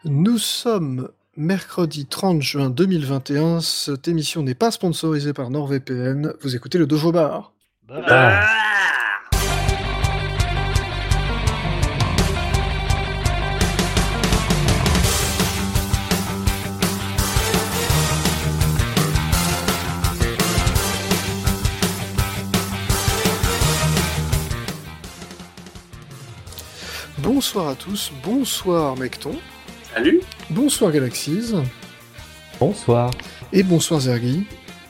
Nous sommes mercredi 30 juin 2021. Cette émission n'est pas sponsorisée par NordVPN. Vous écoutez le Dojo Bar. Bonsoir à tous, bonsoir Mecton. Salut. Bonsoir Galaxies. Bonsoir. Et bonsoir Zergi.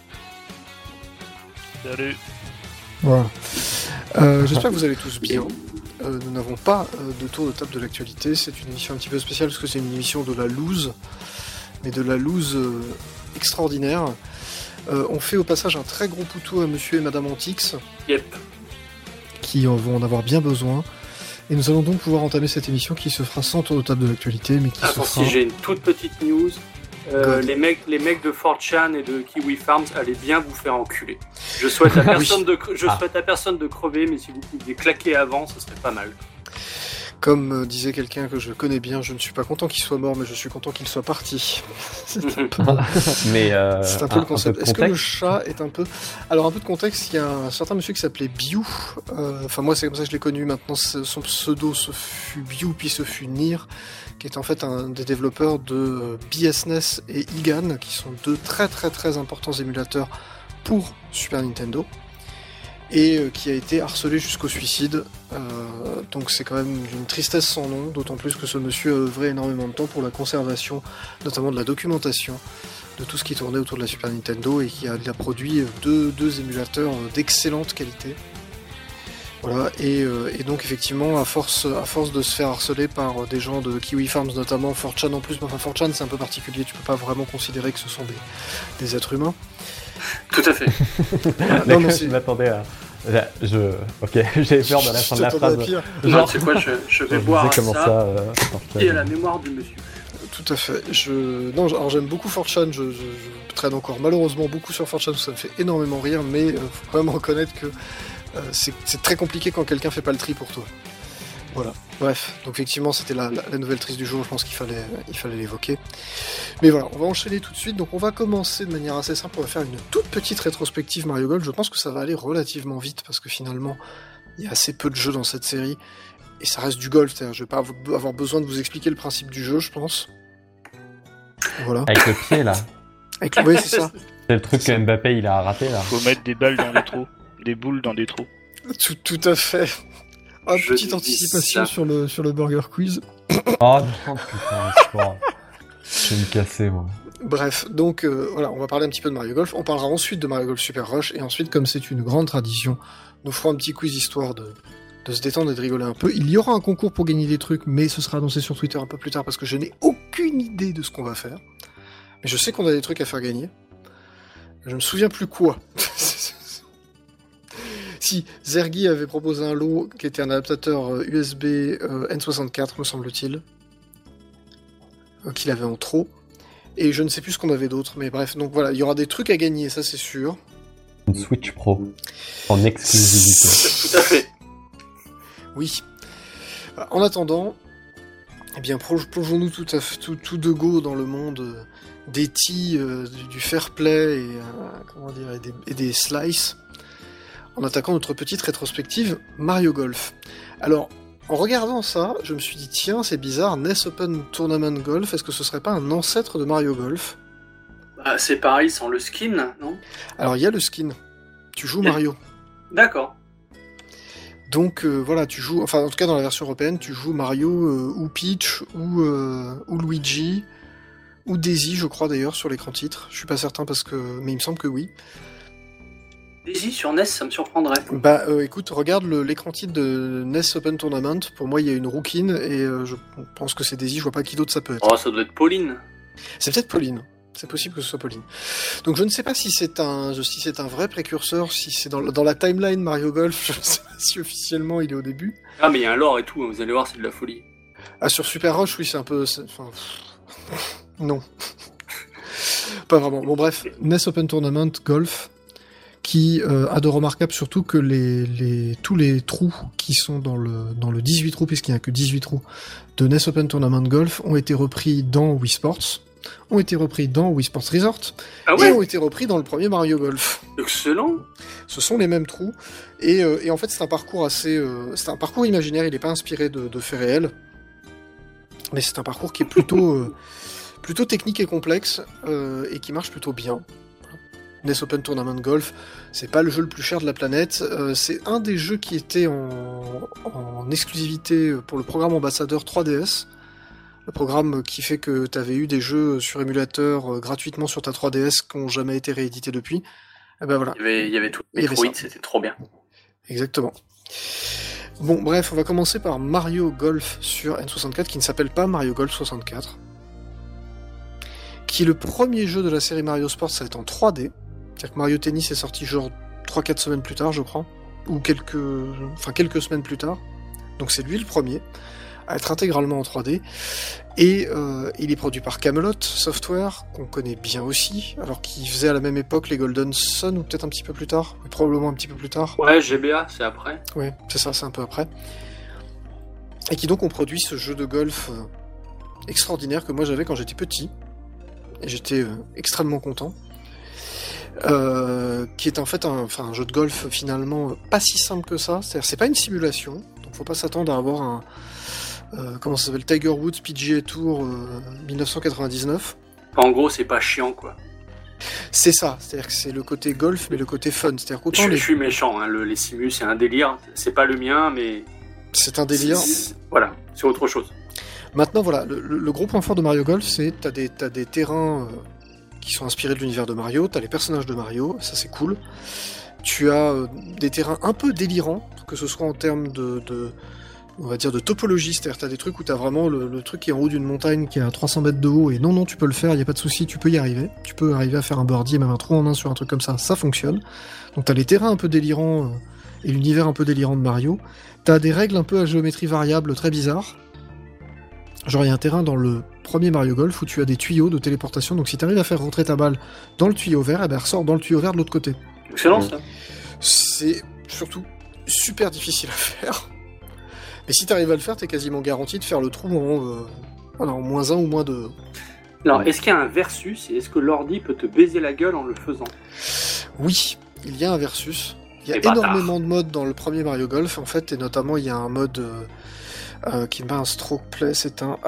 Salut. Voilà. J'espère que vous allez tous bien. Nous n'avons pas de tour de table de l'actualité. C'est une émission un petit peu spéciale parce que c'est une émission de la loose. Mais de la loose extraordinaire. On fait au passage un très gros poutou à monsieur et madame Antix. Yep. Qui vont en avoir bien besoin. Et nous allons donc pouvoir entamer cette émission qui se fera sans tour de table de l'actualité, mais qui se fera... Si j'ai une toute petite news, les mecs de 4chan et de Kiwi Farms allaient bien vous faire enculer. Je souhaite à personne, souhaite à personne de crever, mais si vous pouviez claquer avant, ce serait pas mal. Comme disait quelqu'un que je connais bien, je ne suis pas content qu'il soit mort, mais je suis content qu'il soit parti. C'est un peu, c'est un peu le concept. Est-ce que le chat est un peu... Alors, un peu de contexte, il y a un certain monsieur qui s'appelait Biou. Enfin, moi, c'est comme ça que je l'ai connu. Maintenant, son pseudo, ce fut Biou, puis ce fut Nir, qui est en fait un des développeurs de BSNES et IGAN, qui sont deux très très très importants émulateurs pour Super Nintendo. Et qui a été harcelé jusqu'au suicide. Donc c'est quand même d'une tristesse sans nom, d'autant plus que ce monsieur a œuvré énormément de temps pour la conservation, notamment de la documentation, de tout ce qui tournait autour de la Super Nintendo, et qui a produit deux émulateurs d'excellente qualité. Voilà, et donc effectivement, à force de se faire harceler par des gens de Kiwi Farms, notamment 4chan en plus, mais enfin 4chan c'est un peu particulier, tu peux pas vraiment considérer que ce sont des êtres humains. Tout à fait. Non, mais je m'attendais à... Ok, j'avais peur de la fin de la phrase. Genre, c'est quoi, je vais boire ça et à la mémoire du monsieur. Tout à fait. Alors j'aime beaucoup 4chan, je traîne encore malheureusement beaucoup sur 4chan, ça me fait énormément rire, mais faut vraiment reconnaître que c'est très compliqué quand quelqu'un fait pas le tri pour toi. Voilà. Bref, donc effectivement c'était la nouvelle triste du jour, je pense qu'il fallait l'évoquer. Mais voilà, on va enchaîner tout de suite, donc on va commencer de manière assez simple, on va faire une toute petite rétrospective Mario Golf, je pense que ça va aller relativement vite, parce que finalement, il y a assez peu de jeux dans cette série, et ça reste du golf, c'est-à-dire je vais pas avoir besoin de vous expliquer le principe du jeu, je pense. Voilà. Avec le pied là. Oui, c'est ça. C'est le truc que Mbappé il a raté là. Faut mettre des balles dans des trous, des boules dans des trous. Tout à fait. Petite anticipation sur le Burger Quiz. Oh non, putain, c'est pas... Je vais me casser, moi. Bref, donc voilà, on va parler un petit peu de Mario Golf. On parlera ensuite de Mario Golf Super Rush, et ensuite, comme c'est une grande tradition, nous ferons un petit quiz histoire de se détendre et de rigoler un peu. Il y aura un concours pour gagner des trucs, mais ce sera annoncé sur Twitter un peu plus tard, parce que je n'ai aucune idée de ce qu'on va faire. Mais je sais qu'on a des trucs à faire gagner. Je me souviens plus quoi. Si, Zergi avait proposé un lot qui était un adaptateur USB N64, me semble-t-il, qu'il avait en trop, et je ne sais plus ce qu'on avait d'autre, mais bref, donc voilà, il y aura des trucs à gagner, ça c'est sûr. Une Switch Pro, en exclusivité. Tout à fait. Oui. En attendant, eh bien, plongeons-nous tout de go dans le monde des du fair play et des slices, en attaquant notre petite rétrospective Mario Golf. Alors, en regardant ça, je me suis dit, tiens, c'est bizarre, NES Open Tournament Golf, est-ce que ce serait pas un ancêtre de Mario Golf ? Bah, c'est pareil sans le skin, non ? Alors, il y a le skin. Tu joues Mario. D'accord. Donc, voilà, tu joues... Enfin, en tout cas, dans la version européenne, tu joues Mario ou Peach ou Luigi ou Daisy, je crois, d'ailleurs, sur l'écran titre. Je suis pas certain, mais il me semble que oui. Daisy sur NES, ça me surprendrait. Bah écoute, regarde l'écran titre de NES Open Tournament. Pour moi, il y a une rouquine et je pense que c'est Daisy. Je vois pas qui d'autre ça peut être. Oh, ça doit être Pauline. C'est peut-être Pauline. C'est possible que ce soit Pauline. Donc je ne sais pas si c'est un vrai précurseur, si c'est dans la timeline Mario Golf. Je ne sais pas si officiellement il est au début. Ah mais il y a un lore et tout. Vous allez voir, c'est de la folie. Ah, sur Super Rush, oui, c'est un peu. Non. Pas vraiment. Bon bref, NES Open Tournament Golf, qui a de remarquable surtout que tous les trous qui sont dans le 18 trous, puisqu'il n'y a que 18 trous, de NES Open Tournament Golf ont été repris dans Wii Sports, ont été repris dans Wii Sports Resort, et ont été repris dans le premier Mario Golf. Excellent. Ce sont les mêmes trous, et en fait c'est un parcours c'est un parcours imaginaire, il n'est pas inspiré de faits réels, mais c'est un parcours qui est plutôt plutôt technique et complexe, et qui marche plutôt bien. NES Open Tournament Golf, c'est pas le jeu le plus cher de la planète, c'est un des jeux qui était en exclusivité pour le programme ambassadeur 3DS, le programme qui fait que t'avais eu des jeux sur émulateur gratuitement sur ta 3DS qui n'ont jamais été réédités depuis. Et ben voilà. Il y avait tout Metroid, c'était trop bien. Exactement. Bon, bref, on va commencer par Mario Golf sur N64, qui ne s'appelle pas Mario Golf 64, qui est le premier jeu de la série Mario Sports à être en 3D. C'est-à-dire que Mario Tennis est sorti genre 3-4 semaines plus tard, je crois, ou quelques semaines plus tard. Donc c'est lui le premier à être intégralement en 3D. Et il est produit par Camelot Software, qu'on connaît bien aussi, alors qu'il faisait à la même époque les Golden Sun, ou peut-être un petit peu plus tard, mais probablement un petit peu plus tard. Ouais, GBA, c'est après. Ouais, c'est ça, c'est un peu après. Et qui donc ont produit ce jeu de golf extraordinaire que moi j'avais quand j'étais petit. Et j'étais extrêmement content. Qui est en fait un jeu de golf finalement pas si simple que ça. C'est-à-dire c'est pas une simulation, donc faut pas s'attendre à avoir un comment ça s'appelle, Tiger Woods PGA Tour 1999. En gros, c'est pas chiant quoi. C'est ça, c'est-à-dire que c'est le côté golf mais le côté fun. C'est-à-dire qu'autant je suis méchant, hein, les simus c'est un délire. C'est pas le mien, mais c'est un délire. Voilà, c'est autre chose. Maintenant voilà, le gros point fort de Mario Golf, c'est t'as des terrains qui sont inspirés de l'univers de Mario, t'as les personnages de Mario, ça c'est cool. Tu as des terrains un peu délirants, que ce soit en termes on va dire de topologie, c'est-à-dire t'as des trucs où t'as vraiment le truc qui est en haut d'une montagne qui est à 300 mètres de haut, et non, tu peux le faire, y a pas de souci, tu peux y arriver. Tu peux arriver à faire un birdie, même un trou en 1 sur un truc comme ça fonctionne. Donc t'as les terrains un peu délirants, et l'univers un peu délirant de Mario. T'as des règles un peu à géométrie variable très bizarres. Genre il y a un terrain dans le premier Mario Golf où tu as des tuyaux de téléportation, donc si tu arrives à faire rentrer ta balle dans le tuyau vert, elle ressort dans le tuyau vert de l'autre côté. Excellent ça. C'est surtout super difficile à faire. Mais si tu arrives à le faire, t'es quasiment garanti de faire le trou en -1 ou -2. Alors, est-ce qu'il y a un versus et est-ce que l'ordi peut te baiser la gueule en le faisant ? Oui, il y a un versus. Il y a énormément de modes dans le premier Mario Golf en fait, et notamment il y a un mode qui n'est pas un stroke play, c'est un...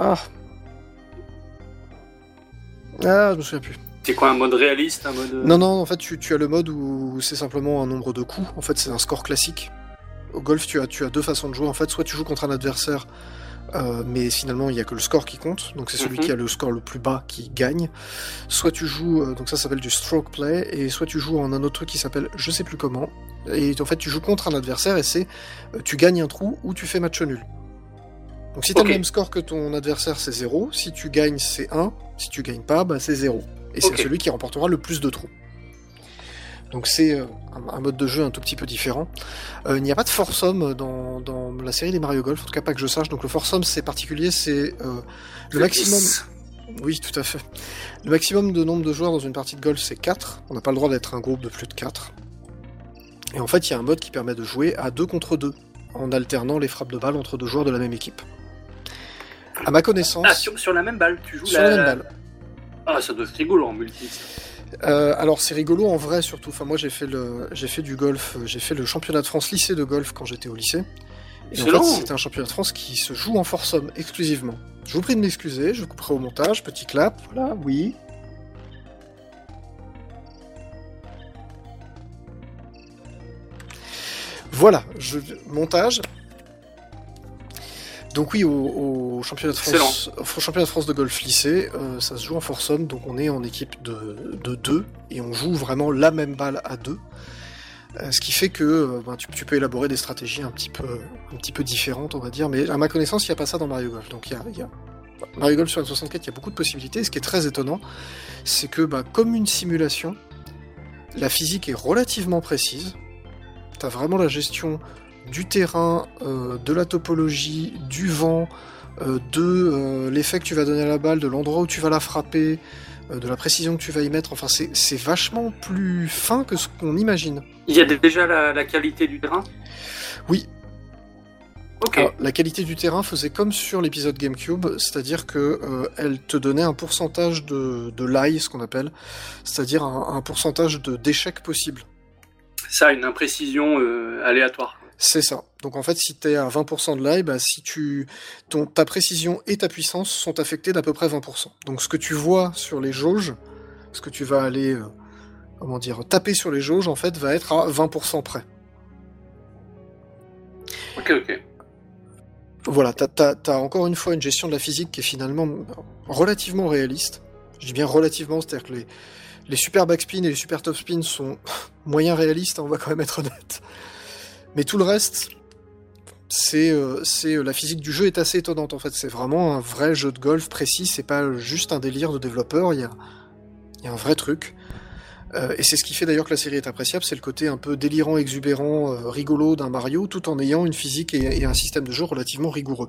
je me souviens plus. C'est quoi, un mode réaliste, un mode... Non, en fait, tu as le mode où c'est simplement un nombre de coups. En fait, c'est un score classique. Au golf, tu as deux façons de jouer. En fait, soit tu joues contre un adversaire, mais finalement, il n'y a que le score qui compte. Donc, c'est celui qui a le score le plus bas qui gagne. Soit tu joues... donc ça s'appelle du stroke play. Et soit tu joues en un autre truc qui s'appelle je sais plus comment. Et en fait, tu joues contre un adversaire et c'est... tu gagnes un trou ou tu fais match nul. Donc si t'as le même score que ton adversaire, c'est 0. Si tu gagnes, c'est 1. Si tu gagnes pas, c'est 0. Et c'est celui qui remportera le plus de trous. Donc c'est un mode de jeu un tout petit peu différent. Il n'y a pas de foursome dans la série des Mario Golf, en tout cas pas que je sache. Donc le foursome, c'est particulier, c'est le maximum... 10. Oui, tout à fait. Le maximum de nombre de joueurs dans une partie de golf, c'est 4. On n'a pas le droit d'être un groupe de plus de 4. Et en fait, il y a un mode qui permet de jouer à 2 contre 2, en alternant les frappes de balle entre 2 joueurs de la même équipe. À ma connaissance... sur la même balle, tu joues sur la même balle. Ah, ça doit être rigolo en multi. Alors c'est rigolo en vrai surtout. Enfin moi j'ai fait du golf, j'ai fait le championnat de France lycée de golf quand j'étais au lycée. Et en fait c'était un championnat de France qui se joue en foursome exclusivement. Je vous prie de m'excuser, je couperai au montage, petit clap, voilà, oui. Voilà, montage. Donc oui, au championnat de France de golf lycée, ça se joue en foursome, donc on est en équipe de 2, et on joue vraiment la même balle à 2. Ce qui fait que tu peux élaborer des stratégies un petit peu différentes, on va dire, mais à ma connaissance, il n'y a pas ça dans Mario Golf. Donc Mario Golf sur N64, il y a beaucoup de possibilités, et ce qui est très étonnant, c'est que comme une simulation, la physique est relativement précise. T'as vraiment la gestion du terrain, de la topologie, du vent, de l'effet que tu vas donner à la balle, de l'endroit où tu vas la frapper, de la précision que tu vas y mettre. Enfin, c'est vachement plus fin que ce qu'on imagine. Il y a déjà la qualité du terrain ? Oui. Ok. Alors, la qualité du terrain faisait comme sur l'épisode GameCube, c'est-à-dire que elle te donnait un pourcentage de lie, ce qu'on appelle, c'est-à-dire un pourcentage d'échecs possible. Ça, une imprécision aléatoire. C'est ça. Donc en fait, si tu es à 20% de lie, ta précision et ta puissance sont affectées d'à peu près 20%. Donc ce que tu vois sur les jauges, ce que tu vas aller taper sur les jauges, en fait, va être à 20% près. Ok. Voilà, t'as encore une fois une gestion de la physique qui est finalement relativement réaliste. Je dis bien relativement, c'est-à-dire que les super backspin et les super topspin sont moyens réalistes, on va quand même être honnête. Mais tout le reste, c'est la physique du jeu est assez étonnante en fait. C'est vraiment un vrai jeu de golf précis, c'est pas juste un délire de développeur, il y a un vrai truc. Et c'est ce qui fait d'ailleurs que la série est appréciable, c'est le côté un peu délirant, exubérant, rigolo d'un Mario, tout en ayant une physique et un système de jeu relativement rigoureux.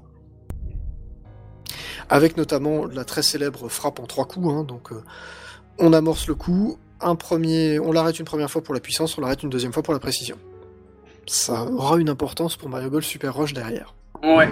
Avec notamment la très célèbre frappe en 3 coups, donc on amorce le coup, on l'arrête une première fois pour la puissance, on l'arrête une deuxième fois pour la précision. Ça aura une importance pour Mario Golf Super Rush derrière. Ouais.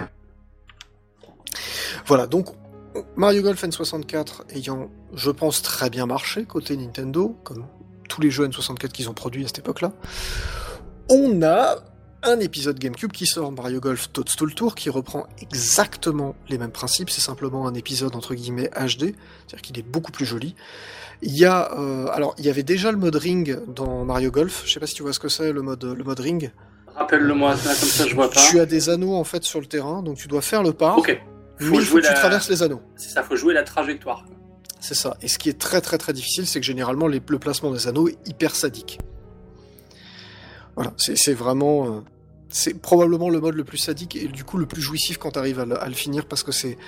Voilà, donc Mario Golf N64 ayant, je pense, très bien marché côté Nintendo, comme tous les jeux N64 qu'ils ont produits à cette époque-là, on a un épisode GameCube qui sort, Mario Golf Toadstool Tour, qui reprend exactement les mêmes principes, c'est simplement un épisode entre guillemets HD, c'est-à-dire qu'il est beaucoup plus joli. Il y avait déjà le mode ring dans Mario Golf, je sais pas si tu vois ce que c'est le mode ring. Rappelle-le-moi, comme ça je vois pas. Tu as des anneaux en fait sur le terrain, donc tu dois faire le par. Ok. Mais il faut que tu traverses les anneaux. C'est ça, faut jouer la trajectoire. C'est ça. Et ce qui est très très très difficile, c'est que généralement le placement des anneaux est hyper sadique. Voilà, c'est vraiment... c'est probablement le mode le plus sadique et du coup le plus jouissif quand tu arrives à le finir, parce que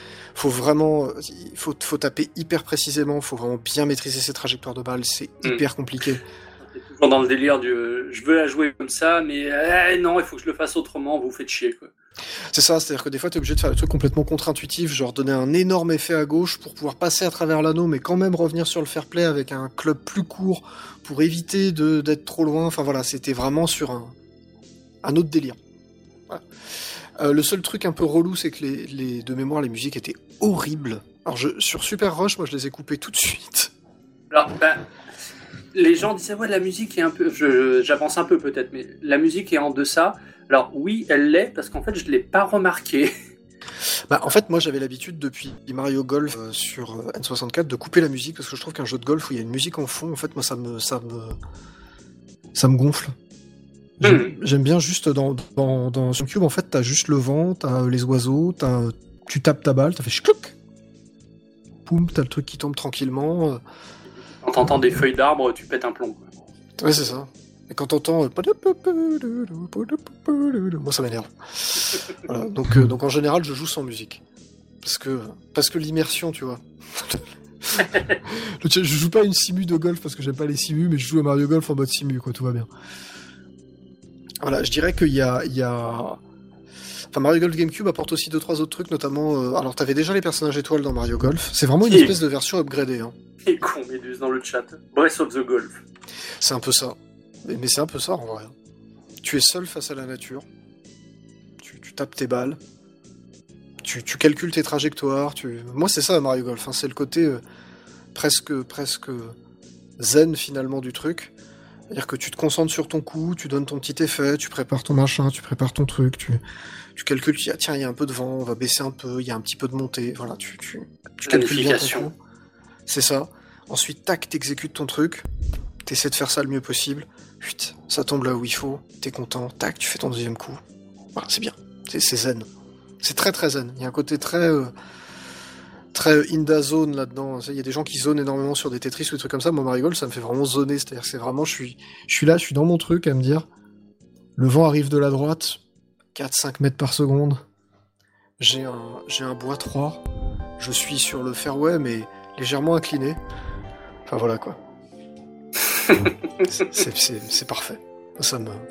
faut taper hyper précisément, faut vraiment bien maîtriser ses trajectoires de balles, c'est hyper compliqué. T'es toujours dans le délire du je veux la jouer comme ça, mais non, il faut que je le fasse autrement, vous faites chier quoi. C'est ça, c'est-à-dire que des fois t'es obligé de faire des trucs complètement contre-intuitifs, genre donner un énorme effet à gauche pour pouvoir passer à travers l'anneau, mais quand même revenir sur le fair play avec un club plus court pour éviter d'être trop loin. Enfin voilà, c'était vraiment sur un autre délire. Voilà. Le seul truc un peu relou, c'est que de mémoire, les musiques étaient horribles. Alors sur Super Rush, moi je les ai coupées tout de suite. Alors, les gens disaient ouais, la musique est un peu... J'avance un peu peut-être, mais la musique est en deçà. Alors oui, elle l'est, parce qu'en fait, je ne l'ai pas remarqué. En fait, moi, j'avais l'habitude, depuis Mario Golf sur N64, de couper la musique, parce que je trouve qu'un jeu de golf où il y a une musique en fond, en fait, moi, ça me gonfle. J'aime bien juste dans GameCube, en fait, t'as juste le vent, t'as les oiseaux, tu tapes ta balle, t'as fait ch'clouc, poum, t'as le truc qui tombe tranquillement. Quand t'entends des feuilles d'arbre, tu pètes un plomb, quoi. Ouais, c'est ça. Et quand t'entends... moi, ça m'énerve. Voilà, donc en général, je joue sans musique. Parce que l'immersion, tu vois. Je joue pas une simu de golf parce que j'aime pas les simus, mais je joue à Mario Golf en mode simu, quoi, tout va bien. Voilà, je dirais qu'il y a... Enfin, Mario Golf GameCube apporte aussi 2-3 autres trucs, notamment... alors, t'avais déjà les personnages étoiles dans Mario Golf. C'est vraiment une espèce de version upgradée. Et con, Méduse dans le chat. Breath of the Golf. C'est un peu ça. Mais c'est un peu ça, en vrai. Tu es seul face à la nature. Tu tapes tes balles. Tu calcules tes trajectoires. Moi, c'est ça, Mario Golf. C'est le côté presque zen, finalement, du truc. C'est-à-dire que tu te concentres sur ton coup, tu donnes ton petit effet, tu prépares ton machin, tu prépares ton truc, tu calcules, tu dis, tiens, il y a un peu de vent, on va baisser un peu, il y a un petit peu de montée. Voilà, tu calcules bien ton coup. C'est ça. Ensuite, tac, t'exécutes ton truc. T'essaies de faire ça le mieux possible. Putain, ça tombe là où il faut. T'es content. Tac, tu fais ton deuxième coup. Voilà, c'est bien. C'est zen. C'est très très zen. Il y a un côté très in the zone là-dedans. Il y a des gens qui zonent énormément sur des Tetris ou des trucs comme ça. Moi, Mario Golf, ça me fait vraiment zoner. C'est-à-dire que c'est vraiment, je suis là, je suis dans mon truc à me dire, le vent arrive de la droite, 4-5 mètres par seconde. J'ai un bois 3. Je suis sur le fairway, mais légèrement incliné. Enfin voilà quoi. C'est parfait. Ça me...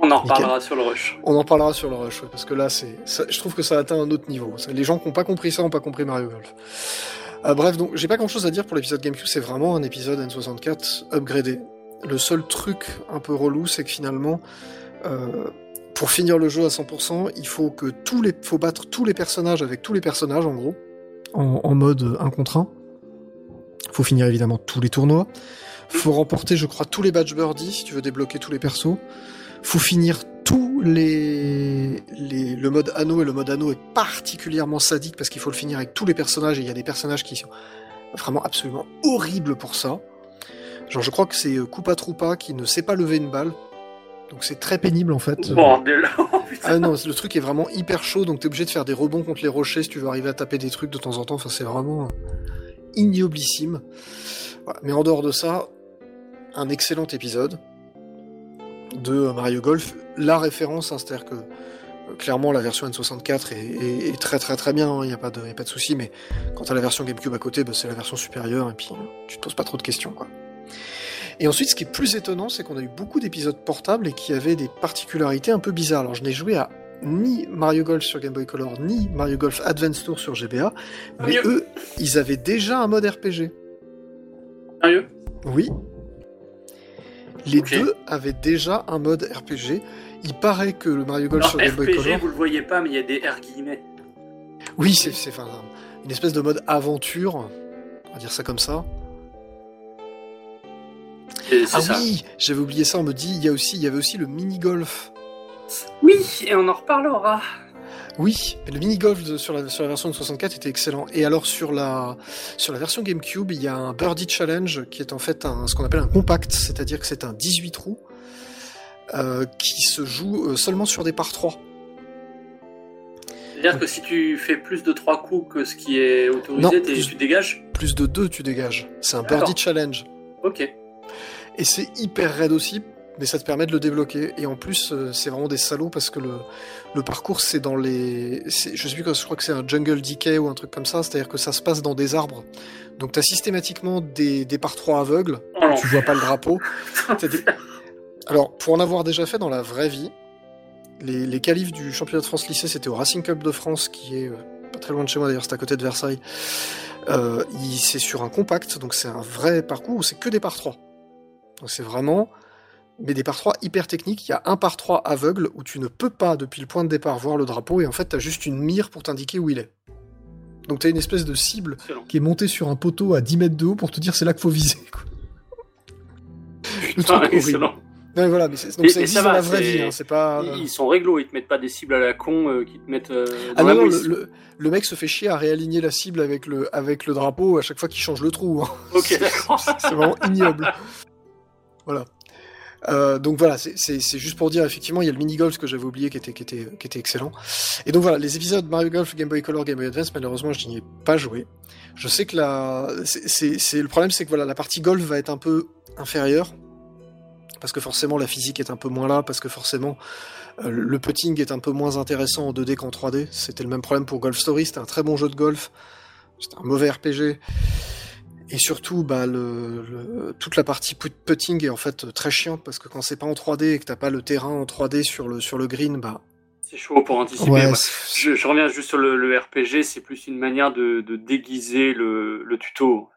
On en reparlera sur le Rush. On en parlera sur le Rush, parce que là, je trouve que ça atteint un autre niveau. Les gens qui n'ont pas compris ça n'ont pas compris Mario Golf. Bref, donc j'ai pas grand-chose à dire pour l'épisode GameCube, c'est vraiment un épisode N64 upgradé. Le seul truc un peu relou, c'est que finalement, pour finir le jeu à 100%, il faut battre tous les personnages avec tous les personnages, en gros, en mode 1 contre 1. Faut finir évidemment tous les tournois. Faut remporter, je crois, tous les badge birdies si tu veux débloquer tous les persos. Faut finir tous le mode anneau, et le mode anneau est particulièrement sadique parce qu'il faut le finir avec tous les personnages, et il y a des personnages qui sont vraiment absolument horribles pour ça. Genre, je crois que c'est Koopa Troopa qui ne sait pas lever une balle. Donc c'est très pénible en fait. Bordel. Ah non, le truc est vraiment hyper chaud, donc t'es obligé de faire des rebonds contre les rochers si tu veux arriver à taper des trucs de temps en temps. Enfin, c'est vraiment ignoblissime. Voilà. Mais en dehors de ça, un excellent épisode de Mario Golf. La référence, c'est-à-dire que clairement la version N64 est très très très bien, il n'y a pas de souci, mais quand t'as la version GameCube à côté, c'est la version supérieure, et puis tu te poses pas trop de questions, quoi. Et ensuite, ce qui est plus étonnant, c'est qu'on a eu beaucoup d'épisodes portables et qui avaient des particularités un peu bizarres. Alors, je n'ai joué à ni Mario Golf sur Game Boy Color, ni Mario Golf Advance Tour sur GBA, mais eux, ils avaient déjà un mode RPG. Sérieux ? Oui. Les deux avaient déjà un mode RPG. Il paraît que le Mario Golf sur Game Boy Color... RPG, vous le voyez pas, mais il y a des R guillemets. Oui, c'est une espèce de mode aventure, on va dire ça comme ça. Oui, j'avais oublié ça, on me dit, il y avait aussi le mini-golf. Oui, et on en reparlera. Oui, le mini-golf sur la version de 64 était excellent. Et alors sur la version GameCube, il y a un Birdie Challenge qui est en fait ce qu'on appelle un compact, c'est-à-dire que c'est un 18 trous qui se joue seulement sur des par 3. C'est-à-dire que si tu fais plus de 3 coups que ce qui est autorisé, tu dégages ? Plus de 2, tu dégages. C'est un Birdie Challenge. Ok. Et c'est hyper raide aussi, mais ça te permet de le débloquer. Et en plus, c'est vraiment des salauds parce que le parcours, c'est dans les... Je sais plus quoi, je crois que c'est un Jungle Decay ou un truc comme ça, c'est-à-dire que ça se passe dans des arbres. Donc t'as systématiquement des par 3 aveugles, tu vois pas le drapeau. Alors, pour en avoir déjà fait dans la vraie vie, les qualifs du championnat de France lycée, c'était au Racing Club de France, qui est pas très loin de chez moi d'ailleurs, c'est à côté de Versailles. C'est sur un compact, donc c'est un vrai parcours où c'est que des par 3. Donc c'est vraiment... Mais des par 3 hyper techniques. Il y a un par 3 aveugle où tu ne peux pas, depuis le point de départ, voir le drapeau, et en fait, t'as juste une mire pour t'indiquer où il est. Donc t'as une espèce de cible qui est montée sur un poteau à 10 mètres de haut pour te dire c'est là qu'il faut viser. Putain, excellent. Ouais, voilà, mais donc ça existe dans la vraie vie, hein, c'est pas... Ils sont réglo, ils te mettent pas des cibles à la con qui te mettent dans la mouise. Le mec se fait chier à réaligner la cible avec le drapeau à chaque fois qu'il change le trou. Hein. Ok, d'accord. C'est vraiment ignoble. Voilà. Donc voilà, c'est juste pour dire, effectivement, il y a le mini-golf que j'avais oublié qui était excellent. Et donc voilà, les épisodes Mario Golf, Game Boy Color, Game Boy Advance, malheureusement, je n'y ai pas joué. Je sais que le problème, c'est que voilà, la partie golf va être un peu inférieure, parce que forcément la physique est un peu moins là, parce que forcément le putting est un peu moins intéressant en 2D qu'en 3D. C'était le même problème pour Golf Story, c'était un très bon jeu de golf, c'était un mauvais RPG. Et surtout, toute la partie putting est en fait très chiante, parce que quand c'est pas en 3D et que t'as pas le terrain en 3D sur le green, c'est chaud pour anticiper. Ouais, je reviens juste sur le RPG, c'est plus une manière de déguiser le tuto.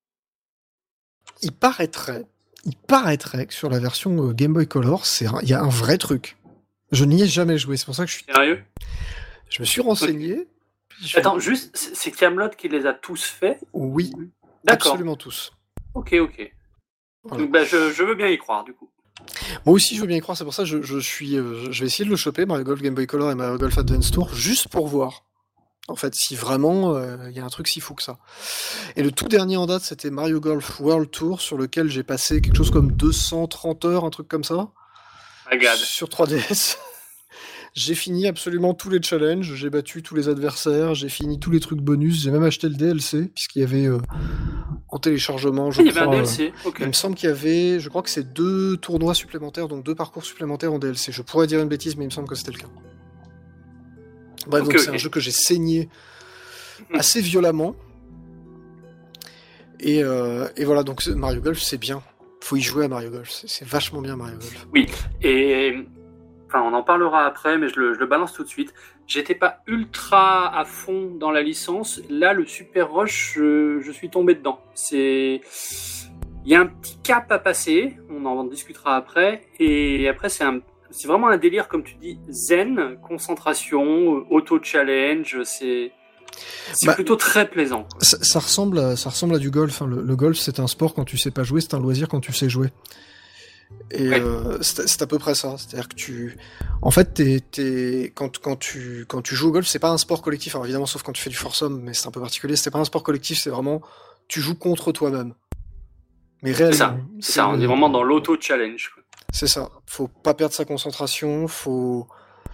Il paraîtrait que sur la version Game Boy Color, il y a un vrai truc. Je n'y ai jamais joué, c'est pour ça que je suis... Sérieux ? Je me suis renseigné. Okay. Attends, juste, c'est Kaamelott qui les a tous faits ? Oui. D'accord. Absolument tous. Ok. Voilà. Donc, je veux bien y croire, du coup. Moi aussi, je veux bien y croire, c'est pour ça que je vais essayer de le choper, Mario Golf Game Boy Color et Mario Golf Advance Tour, juste pour voir, en fait, si vraiment il y a un truc si fou que ça. Et le tout dernier en date, c'était Mario Golf World Tour, sur lequel j'ai passé quelque chose comme 230 heures, un truc comme ça, sur 3DS. J'ai fini absolument tous les challenges, j'ai battu tous les adversaires, j'ai fini tous les trucs bonus, j'ai même acheté le DLC, puisqu'il y avait en téléchargement, je crois. Il y avait un DLC, ok. Il me semble qu'il y avait, je crois que c'est 2 tournois supplémentaires, donc 2 parcours supplémentaires en DLC. Je pourrais dire une bêtise, mais il me semble que c'était le cas. Bref, donc c'est un jeu que j'ai saigné assez violemment. Et voilà, donc Mario Golf, c'est bien. Faut y jouer à Mario Golf, c'est vachement bien Mario Golf. Oui, et... Enfin, on en parlera après, mais je le balance tout de suite. J'étais pas ultra à fond dans la licence. Là, le Super Rush, je suis tombé dedans. Il y a un petit cap à passer. On en discutera après. Et après, c'est vraiment un délire, comme tu dis, zen, concentration, auto-challenge. C'est plutôt très plaisant. Ça ressemble à du golf. Hein. Le golf, c'est un sport quand tu sais pas jouer, c'est un loisir quand tu sais jouer. Et ouais. C'est à peu près ça. C'est-à-dire que en fait, quand tu joues au golf, c'est pas un sport collectif. Alors évidemment, sauf quand tu fais du foursome, mais c'est un peu particulier. C'est pas un sport collectif, c'est vraiment tu joues contre toi-même. Mais réellement. C'est ça. On est vraiment dans l'auto-challenge. C'est ça. Faut pas perdre sa concentration. Faut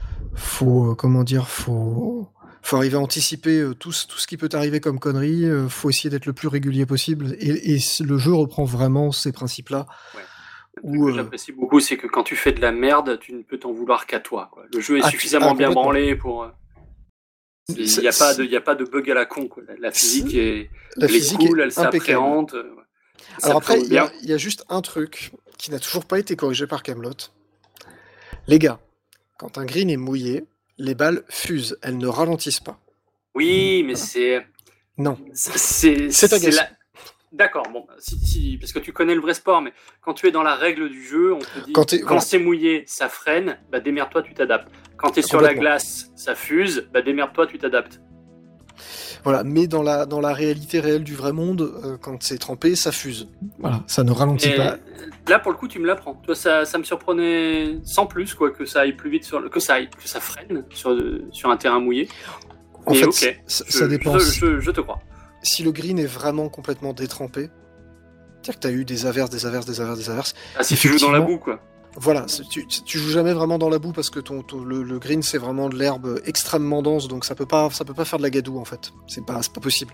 arriver à anticiper tout ce qui peut t'arriver comme connerie. Faut essayer d'être le plus régulier possible. Et le jeu reprend vraiment ces principes-là. Ouais. Ce que j'apprécie beaucoup, c'est que quand tu fais de la merde, tu ne peux t'en vouloir qu'à toi. Quoi. Le jeu est suffisamment bien branlé pour. Il n'y a pas de bug à la con. Quoi. La physique est cool, elle s'appréhende. Alors après, il y a juste un truc qui n'a toujours pas été corrigé par Kaamelott. Les gars, quand un green est mouillé, les balles fusent, elles ne ralentissent pas. Oui, mais c'est. Non. C'est agaçant. D'accord, bon, si, parce que tu connais le vrai sport, mais quand tu es dans la règle du jeu, on te dit quand c'est mouillé, ça freine, bah démerde-toi, tu t'adaptes. Quand tu es sur la glace, ça fuse, bah démerde-toi, tu t'adaptes. Voilà, mais dans la réalité réelle du vrai monde, quand c'est trempé, ça fuse. Voilà, ça ne ralentit pas. Là, pour le coup, tu me l'apprends. Toi, ça me surprenait sans plus, quoi, que ça aille plus vite que ça freine sur un terrain mouillé. En fait, ça dépend. Je te crois. Si le green est vraiment complètement détrempé, c'est-à-dire que tu as eu des averses. Ah, si tu joues dans la boue, quoi. Voilà, tu joues jamais vraiment dans la boue parce que le green c'est vraiment de l'herbe extrêmement dense, donc ça peut pas faire de la gadoue en fait. C'est pas possible.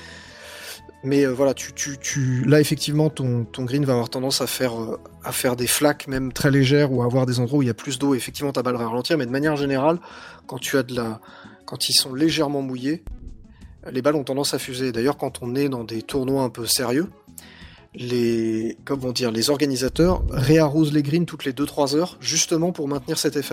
Mais voilà, là effectivement ton green va avoir tendance à faire des flaques même très légères ou à avoir des endroits où il y a plus d'eau. Effectivement, ta balle va ralentir, mais de manière générale, quand ils sont légèrement mouillés, les balles ont tendance à fuser. D'ailleurs, quand on est dans des tournois un peu sérieux, les organisateurs réarrosent les greens toutes les 2-3 heures, justement pour maintenir cet effet.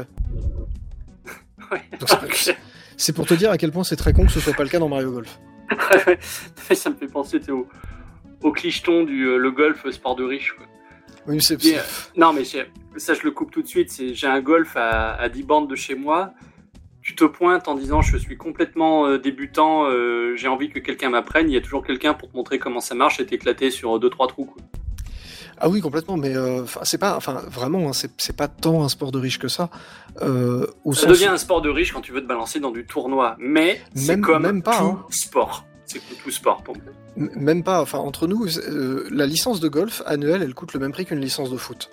Ouais, donc, c'est pour te dire à quel point c'est très con que ce soit pas le cas dans Mario Golf. Ça me fait penser au clicheton le golf sport de riche. Quoi. Oui, non, mais ça, je le coupe tout de suite. J'ai un golf à 10 bandes de chez moi. Tu te pointes en disant je suis complètement débutant, j'ai envie que quelqu'un m'apprenne, il y a toujours quelqu'un pour te montrer comment ça marche et t'éclater sur 2-3 trous. Quoi. Ah oui, complètement, mais c'est pas tant un sport de riche que ça. Ça devient un sport de riche quand tu veux te balancer dans du tournoi, mais c'est comme tout sport. C'est comme tout sport pour moi. Même pas, enfin entre nous, la licence de golf annuelle, elle coûte le même prix qu'une licence de foot.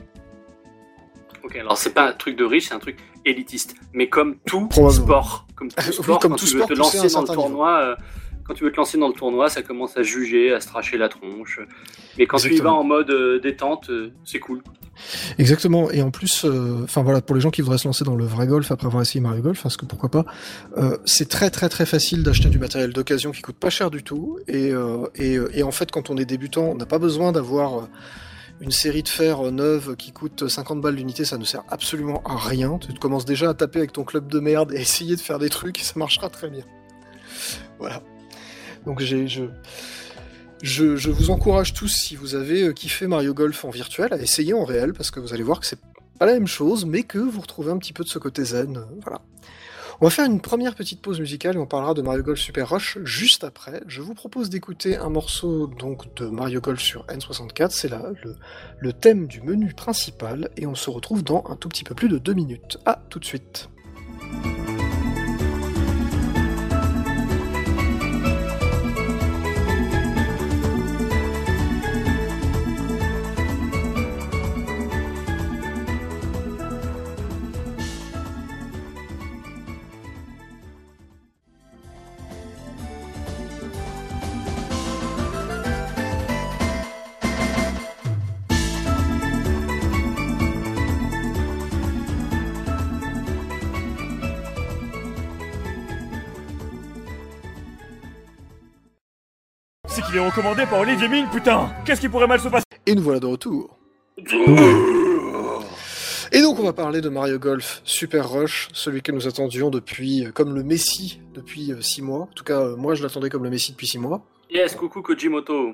Ok, alors c'est pas un truc de riche, c'est un truc élitiste. Mais comme tout sport, quand tu veux te lancer dans le tournoi, quand tu veux te lancer dans le tournoi, ça commence à juger, à se tracher la tronche. Mais quand tu y vas en mode détente, c'est cool. Exactement. Et en plus, pour les gens qui voudraient se lancer dans le vrai golf après avoir essayé Mario Golf, parce que pourquoi pas, c'est très très très facile d'acheter du matériel d'occasion qui coûte pas cher du tout. Et en fait, quand on est débutant, on n'a pas besoin d'avoir une série de fer neuve qui coûte 50 balles l'unité, ça ne sert absolument à rien. Tu commences déjà à taper avec ton club de merde et essayer de faire des trucs et ça marchera très bien. Voilà. Donc je vous encourage tous, si vous avez kiffé Mario Golf en virtuel, à essayer en réel, parce que vous allez voir que c'est pas la même chose, mais que vous retrouvez un petit peu de ce côté zen. Voilà. On va faire une première petite pause musicale et on parlera de Mario Golf Super Rush juste après. Je vous propose d'écouter un morceau donc de Mario Golf sur N64, c'est le thème du menu principal, et on se retrouve dans un tout petit peu plus de 2 minutes. À tout de suite. C'est qu'il est recommandé par Olivier Ming, putain. Qu'est-ce qui pourrait mal se passer? Et nous voilà de retour. Et donc on va parler de Mario Golf Super Rush, celui que nous attendions depuis, comme le Messi, depuis 6 mois. En tout cas, moi je l'attendais comme le Messi depuis 6 mois. Yes, coucou Kojimoto.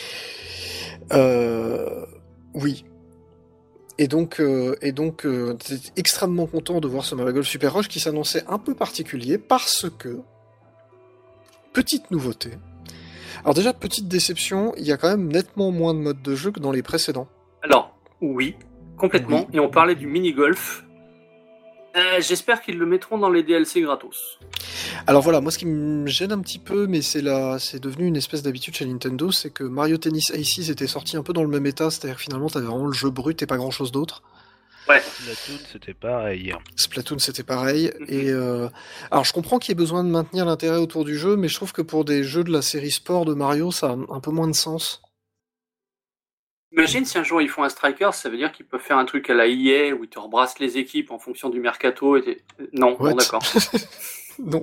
Oui. Et donc, j'étais extrêmement content de voir ce Mario Golf Super Rush qui s'annonçait un peu particulier parce que, petite nouveauté. Alors déjà, petite déception, il y a quand même nettement moins de modes de jeu que dans les précédents. Alors, oui, complètement. Oui. Et on parlait du mini-golf. J'espère qu'ils le mettront dans les DLC gratos. Alors voilà, moi ce qui me gêne un petit peu, mais c'est devenu une espèce d'habitude chez Nintendo, c'est que Mario Tennis Aces était sorti un peu dans le même état, c'est-à-dire que finalement t'avais vraiment le jeu brut et pas grand-chose d'autre. Ouais. Splatoon c'était pareil. Splatoon c'était pareil. Et alors je comprends qu'il y ait besoin de maintenir l'intérêt autour du jeu, mais je trouve que pour des jeux de la série sport de Mario, ça a un peu moins de sens. Imagine si un jour ils font un Strikers, ça veut dire qu'ils peuvent faire un truc à la EA où ils te rebrassent les équipes en fonction du mercato. Non, bon d'accord. Non.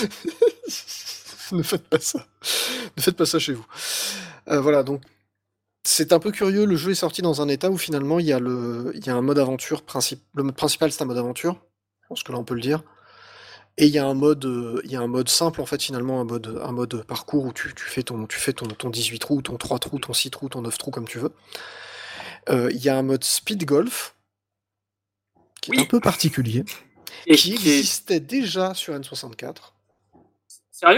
Ne faites pas ça. Ne faites pas ça chez vous. Voilà, donc c'est un peu curieux, le jeu est sorti dans un état où finalement il y a un mode aventure le mode principal c'est un mode aventure, je pense que là on peut le dire. Et il y a un mode simple en fait finalement, un mode parcours où tu fais ton 18 trous, ton 3 trous, ton 6 trous, ton 9 trous comme tu veux. Il y a un mode speed golf qui est un peu particulier et qui existait déjà sur N64. Sérieux ?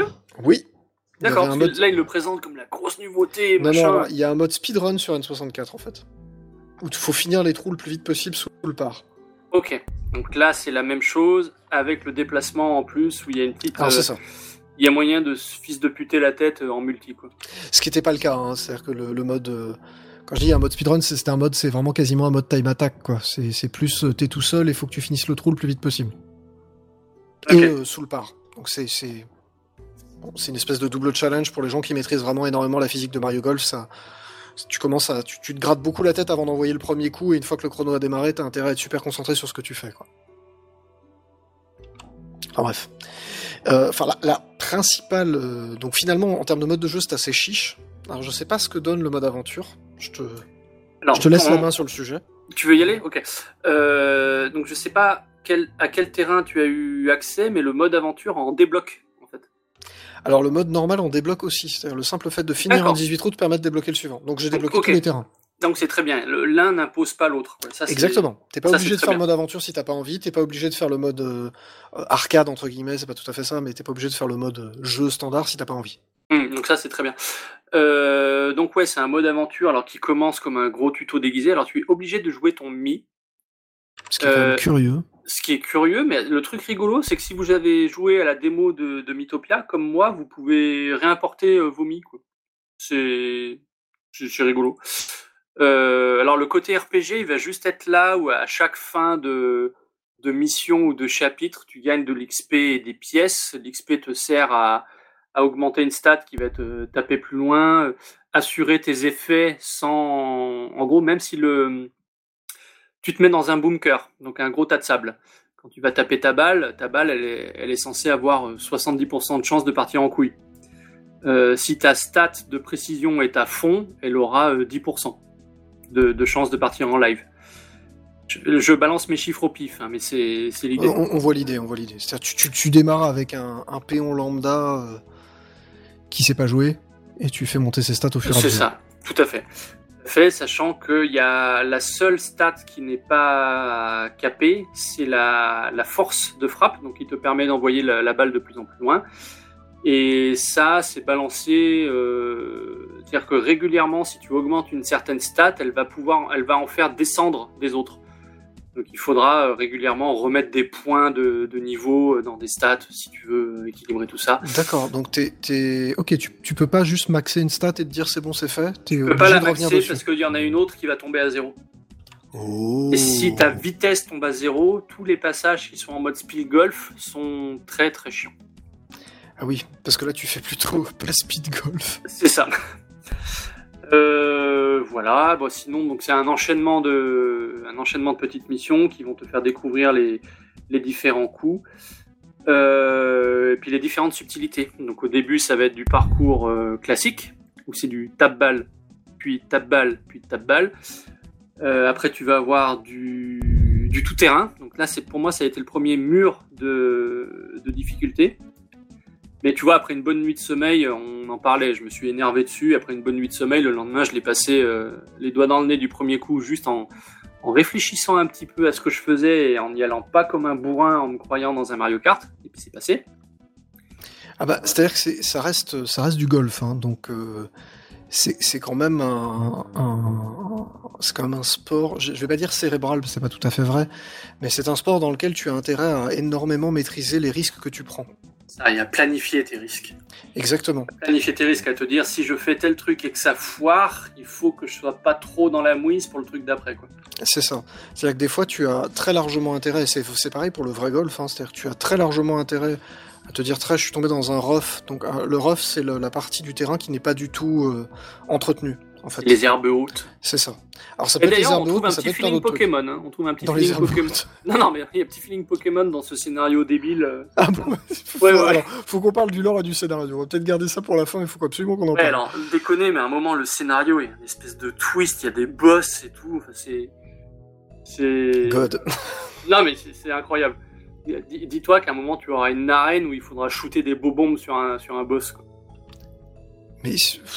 Oui. D'accord, parce que là il le présente comme la grosse nouveauté. Non, il y a un mode speedrun sur N64 en fait. Où il faut finir les trous le plus vite possible sous le par. Ok, donc là c'est la même chose avec le déplacement en plus où il y a une petite. Alors c'est ça. Il y a moyen de fils de puter la tête en multi quoi. Ce qui n'était pas le cas, hein. C'est-à-dire que le mode. Quand je dis un mode speedrun, c'est vraiment quasiment un mode time attack quoi. C'est plus t'es tout seul et faut que tu finisses le trou le plus vite possible. Okay. Et sous le par. Donc c'est une espèce de double challenge pour les gens qui maîtrisent vraiment énormément la physique de Mario Golf. Ça, tu te grattes beaucoup la tête avant d'envoyer le premier coup, et une fois que le chrono a démarré, t'as intérêt à être super concentré sur ce que tu fais, quoi. Enfin bref. La principale... donc finalement, en termes de mode de jeu, c'est assez chiche. Alors je sais pas ce que donne le mode aventure. Je te laisse la main sur le sujet. Tu veux y aller ? Ok. Donc je sais pas à quel terrain tu as eu accès, mais le mode aventure en débloque. Alors le mode normal on débloque aussi, c'est-à-dire le simple fait de finir un 18 trous te permet de débloquer le suivant. Donc j'ai débloqué tous les terrains. Donc c'est très bien, l'un n'impose pas l'autre. Ça, exactement, t'es pas obligé de faire le mode aventure si t'as pas envie, t'es pas obligé de faire le mode arcade entre guillemets, c'est pas tout à fait ça, mais t'es pas obligé de faire le mode jeu standard si t'as pas envie. Donc ça c'est très bien. Donc ouais, c'est un mode aventure alors qui commence comme un gros tuto déguisé, alors tu es obligé de jouer ton Mi. Ce qui est quand même curieux. Ce qui est curieux, mais le truc rigolo, c'est que si vous avez joué à la démo de Mythopia, comme moi, vous pouvez réimporter vos Mi, quoi. C'est rigolo. Alors le côté RPG, il va juste être là où à chaque fin de mission ou de chapitre, tu gagnes de l'XP et des pièces. L'XP te sert à augmenter une stat qui va te taper plus loin, assurer tes effets sans... En gros, même si tu te mets dans un bunker, donc un gros tas de sable. Quand tu vas taper ta balle, elle est censée avoir 70% de chance de partir en couille. Si ta stat de précision est à fond, elle aura 10% de chance de partir en live. Je balance mes chiffres au pif, hein, mais c'est l'idée. On voit l'idée. C'est-à-dire tu démarres avec un péon lambda qui sait pas jouer, et tu fais monter ses stats au fur et à mesure. C'est ça, tout à fait. Sachant qu'il y a la seule stat qui n'est pas capée, c'est la force de frappe, donc qui te permet d'envoyer la balle de plus en plus loin. Et ça, c'est balancé, c'est-à-dire que régulièrement, si tu augmentes une certaine stat, elle va en faire descendre des autres. Donc il faudra régulièrement remettre des points de niveau dans des stats si tu veux équilibrer tout ça. D'accord, donc ok, tu peux pas juste maxer une stat et te dire c'est bon, c'est fait. Tu peux pas la maxer parce qu'il y en a une autre qui va tomber à 0. Oh. Et si ta vitesse tombe à 0, tous les passages qui sont en mode speed golf sont très très chiants. Ah oui, parce que là tu fais plutôt pas speed golf. C'est ça. Voilà. Bon, sinon, donc c'est un enchaînement de petites missions qui vont te faire découvrir les différents coups, et puis les différentes subtilités. Donc au début, ça va être du parcours classique où c'est du tape-balle, puis tape-balle, puis tape-balle. Après, tu vas avoir du du tout-terrain. Donc là, pour moi, ça a été le premier mur de difficulté. Mais tu vois, après une bonne nuit de sommeil, on en parlait, je me suis énervé dessus. Après une bonne nuit de sommeil, le lendemain, je l'ai passé les doigts dans le nez du premier coup, juste en réfléchissant un petit peu à ce que je faisais et en n'y allant pas comme un bourrin en me croyant dans un Mario Kart. Et puis c'est passé. Ah bah, c'est-à-dire que ça reste du golf, hein, donc c'est quand même c'est quand même un sport. Je vais pas dire cérébral, c'est pas tout à fait vrai, mais c'est un sport dans lequel tu as intérêt à énormément maîtriser les risques que tu prends. Ça, il y a planifier tes risques. Exactement. Planifier tes risques, à te dire si je fais tel truc et que ça foire, il faut que je sois pas trop dans la mouise pour le truc d'après, quoi. C'est ça. C'est-à-dire que des fois, tu as très largement intérêt, c'est pareil pour le vrai golf, hein, c'est-à-dire que tu as très largement intérêt à te dire, je suis tombé dans un rough. Donc le rough, c'est la partie du terrain qui n'est pas du tout entretenue. En fait. Les herbes hautes. C'est ça. Alors ça peut être les herbes hautes, mais ça peut être plein d'autres trucs. On trouve un petit feeling Pokémon. Non, mais il y a un petit feeling Pokémon dans ce scénario débile. Ah bon. Alors, faut qu'on parle du lore et du scénario. On va peut-être garder ça pour la fin, mais il faut absolument qu'on en parle. Alors, déconner, mais à un moment, le scénario, il y a une espèce de twist, il y a des boss et tout. Enfin, c'est... God. Non, mais c'est incroyable. Dis-toi qu'à un moment, tu auras une arène où il faudra shooter des bombes sur un boss, quoi. Mais...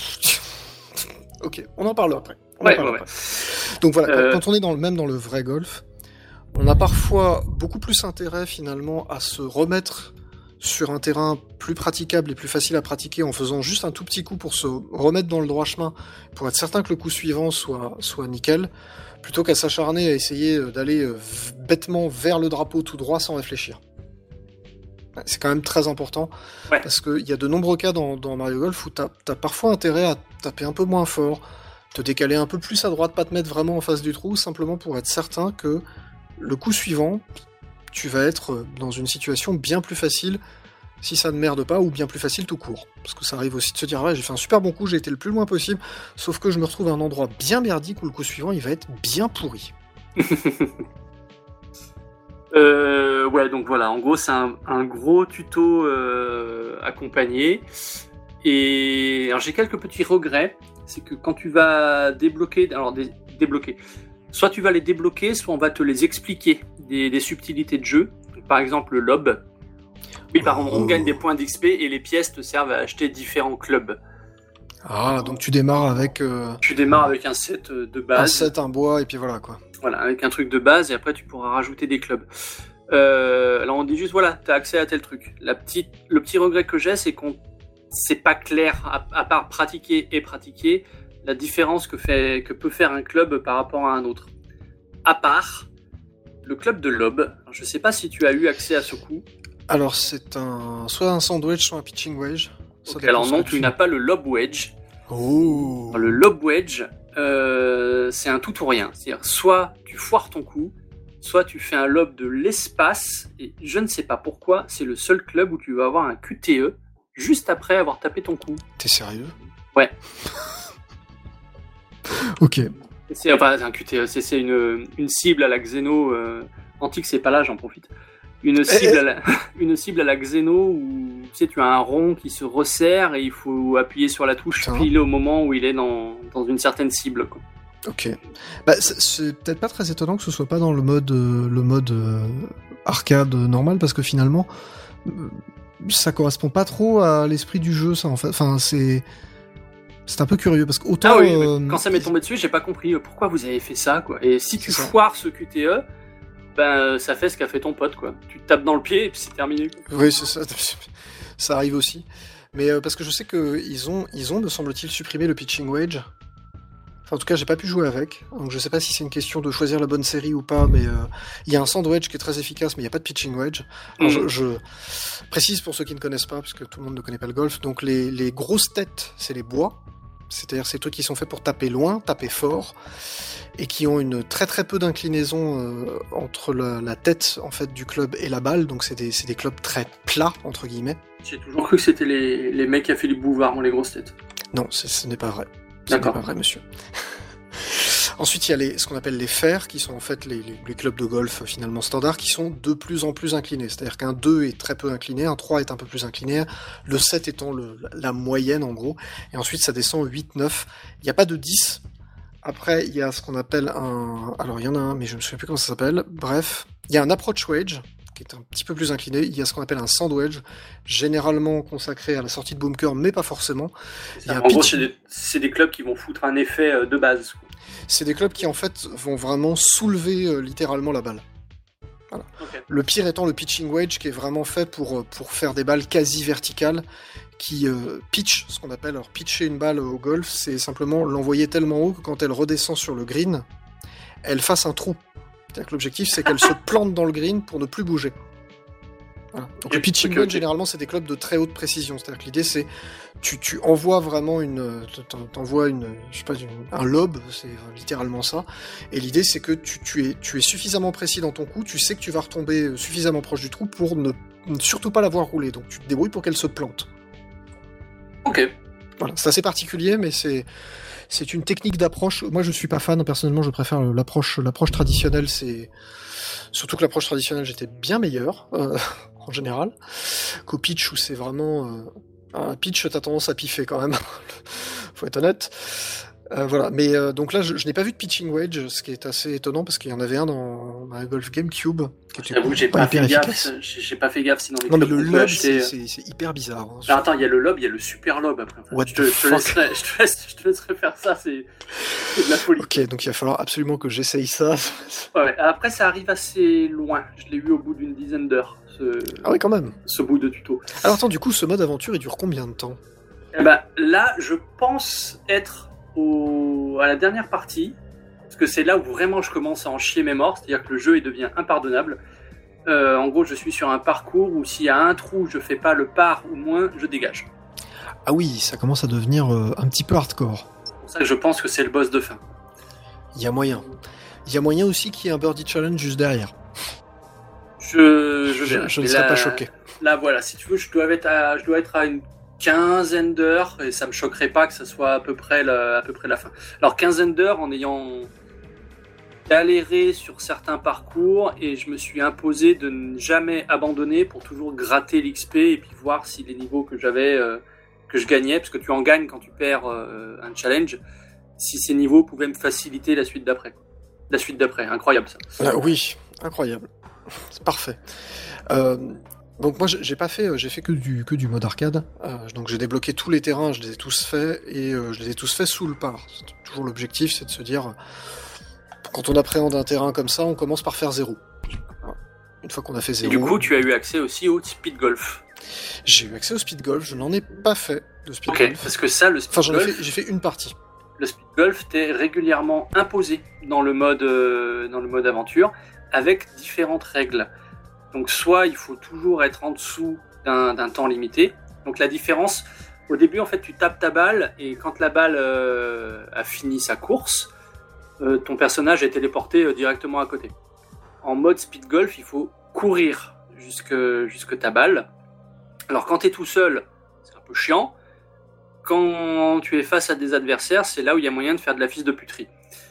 Ok, on en parlera après. Ouais. Donc voilà, quand on est dans le vrai golf, on a parfois beaucoup plus intérêt finalement à se remettre sur un terrain plus praticable et plus facile à pratiquer en faisant juste un tout petit coup pour se remettre dans le droit chemin, pour être certain que le coup suivant soit nickel, plutôt qu'à s'acharner à essayer d'aller bêtement vers le drapeau tout droit sans réfléchir. C'est quand même très important, parce qu'il y a de nombreux cas dans Mario Golf où t'as parfois intérêt à taper un peu moins fort, te décaler un peu plus à droite, pas te mettre vraiment en face du trou, simplement pour être certain que le coup suivant, tu vas être dans une situation bien plus facile si ça ne merde pas, ou bien plus facile tout court. Parce que ça arrive aussi de se dire, j'ai fait un super bon coup, j'ai été le plus loin possible, sauf que je me retrouve à un endroit bien merdique où le coup suivant, il va être bien pourri. Donc voilà, en gros c'est un gros tuto accompagné. Et alors j'ai quelques petits regrets, c'est que quand tu vas débloquer, soit tu vas les débloquer, soit on va te les expliquer, des subtilités de jeu. Donc, par exemple le lob. Oui, par contre, on gagne des points d'XP et les pièces te servent à acheter différents clubs. Ah, donc tu démarres avec... Tu démarres avec un set de base. Un set, un bois, et puis voilà, quoi. Voilà, avec un truc de base, et après tu pourras rajouter des clubs. Alors on dit juste, voilà, t'as accès à tel truc. Le petit regret que j'ai, c'est c'est pas clair, à part pratiquer, la différence que peut faire un club par rapport à un autre. À part le club de lob. Alors, je sais pas si tu as eu accès à ce coup. Alors c'est soit un sandwich, soit un pitching wedge. Okay, alors non, tu n'as pas le lob wedge. Oh. Le lob wedge, c'est un tout ou rien. C'est-à-dire, soit tu foires ton coup, soit tu fais un lob de l'espace, et je ne sais pas pourquoi, c'est le seul club où tu vas avoir un QTE juste après avoir tapé ton coup. T'es sérieux ? Ouais. Ok. C'est un QTE, c'est une cible à la Xeno. Antique, c'est pas là, j'en profite. Une cible à la Xeno où tu as un rond qui se resserre et il faut appuyer sur la touche pile au moment où il est dans une certaine cible, quoi. Ok. C'est peut-être pas très étonnant que ce soit pas dans le mode arcade normal, parce que finalement ça correspond pas trop à l'esprit du jeu, ça, en fait. Enfin, c'est un peu curieux parce qu'autant quand ça m'est tombé dessus, j'ai pas compris pourquoi vous avez fait ça, quoi. Et si tu foires ce QTE, ça fait ce qu'a fait ton pote, quoi. Tu te tapes dans le pied et puis c'est terminé, quoi. Oui, c'est ça. Ça arrive aussi. Mais parce que je sais qu'ils ont, me semble-t-il, supprimé le pitching wedge. Enfin, en tout cas, j'ai pas pu jouer avec. Donc je sais pas si c'est une question de choisir la bonne série ou pas, mais il y a un sandwich qui est très efficace, mais il n'y a pas de pitching wedge. Alors, je précise pour ceux qui ne connaissent pas, parce que tout le monde ne connaît pas le golf. Donc les grosses têtes, c'est les bois. C'est-à-dire ces trucs qui sont faits pour taper loin, taper fort, et qui ont une très très peu d'inclinaison entre la tête en fait du club et la balle. Donc c'est des clubs très plats entre guillemets. J'ai toujours cru que c'était les mecs à Philippe Bouvard, les grosses têtes. Non, ce n'est pas vrai. D'accord. Ce n'est pas vrai, monsieur. Ensuite, il y a ce qu'on appelle les fers, qui sont en fait les clubs de golf finalement standards, qui sont de plus en plus inclinés. C'est-à-dire qu'un 2 est très peu incliné, un 3 est un peu plus incliné, le 7 étant la moyenne en gros, et ensuite ça descend 8, 9. Il n'y a pas de 10, Après, il y a ce qu'on appelle alors, il y en a un, mais je ne me souviens plus comment ça s'appelle. Bref, il y a un approach wedge, qui est un petit peu plus incliné. Il y a ce qu'on appelle un sand wedge, généralement consacré à la sortie de bunker, mais pas forcément. En gros, c'est des clubs qui vont foutre un effet de base. C'est des clubs qui, en fait, vont vraiment soulever littéralement la balle. Voilà. Okay. Le pire étant le pitching wedge, qui est vraiment fait pour faire des balles quasi verticales, qui pitch, ce qu'on appelle. Alors, pitcher une balle au golf, c'est simplement l'envoyer tellement haut que quand elle redescend sur le green, elle fasse un trou. C'est-à-dire que l'objectif, c'est qu'elle se plante dans le green pour ne plus bouger. Voilà. Donc le pitching wedge, généralement, c'est des clubs de très haute précision. C'est-à-dire que l'idée, c'est tu envoies vraiment un lob, c'est littéralement ça. Et l'idée, c'est que tu es suffisamment précis dans ton coup, tu sais que tu vas retomber suffisamment proche du trou pour ne surtout pas la voir rouler. Donc tu te débrouilles pour qu'elle se plante. Ok. Voilà, c'est assez particulier, mais c'est une technique d'approche. Moi, je suis pas fan. Personnellement, je préfère l'approche traditionnelle. C'est surtout que l'approche traditionnelle, j'étais bien meilleur en général qu'au pitch où c'est vraiment un pitch, t'as tendance à piffer quand même. Faut être honnête. Voilà. Mais donc là, je n'ai pas vu de pitching wedge, ce qui est assez étonnant parce qu'il y en avait un dans ma Golf GameCube. J'avoue que j'ai pas fait gaffe. Sinon, non, mais le lob, c'est hyper bizarre. Hein, attends, il y a le lob, il y a le super lob après. Enfin, je te laisserai faire ça, c'est de la folie. Ok, donc il va falloir absolument que j'essaye ça. Ouais, après, ça arrive assez loin. Je l'ai eu au bout d'une dizaine d'heures. Ah oui, quand même. Ce bout de tuto. Alors attends, du coup, ce mode aventure, il dure combien de temps ? Là, je pense être à la dernière partie, parce que c'est là où vraiment je commence à en chier mes morts, c'est-à-dire que le jeu il devient impardonnable. En gros, je suis sur un parcours où s'il y a un trou, je fais pas le par ou moins, je dégage. Ah oui, ça commence à devenir un petit peu hardcore. C'est pour ça que je pense que c'est le boss de fin. Il y a moyen. Il y a moyen aussi qu'il y ait un birdie challenge juste derrière. Je ne serais pas choqué. Là, voilà, si tu veux, je dois être à une quinzaine d'heures et ça me choquerait pas que ça soit à peu près la fin. Alors quinzaine d'heures en ayant galéré sur certains parcours et je me suis imposé de ne jamais abandonner pour toujours gratter l'XP et puis voir si les niveaux que j'avais que je gagnais, parce que tu en gagnes quand tu perds un challenge, si ces niveaux pouvaient me faciliter la suite d'après, incroyable ça. Oui, incroyable, c'est parfait. Donc moi j'ai fait que du mode arcade, donc j'ai débloqué tous les terrains, je les ai tous faits et je les ai tous faits sous le par. C'est toujours l'objectif, c'est de se dire quand on appréhende un terrain comme ça, on commence par faire 0. Voilà. Une fois qu'on a fait 0. Et du coup, tu as eu accès aussi au speed golf. J'ai eu accès au speed golf, je n'en ai pas fait de speed golf. Ok, parce que ça, le speed golf, j'ai fait une partie. Le speed golf t'est régulièrement imposé dans le mode aventure avec différentes règles. Donc soit il faut toujours être en dessous d'un temps limité. Donc la différence, au début en fait tu tapes ta balle et quand la balle a fini sa course, ton personnage est téléporté directement à côté. En mode speed golf, il faut courir jusque ta balle. Alors quand tu es tout seul, c'est un peu chiant. Quand tu es face à des adversaires, c'est là où il y a moyen de faire de la fisse de puterie.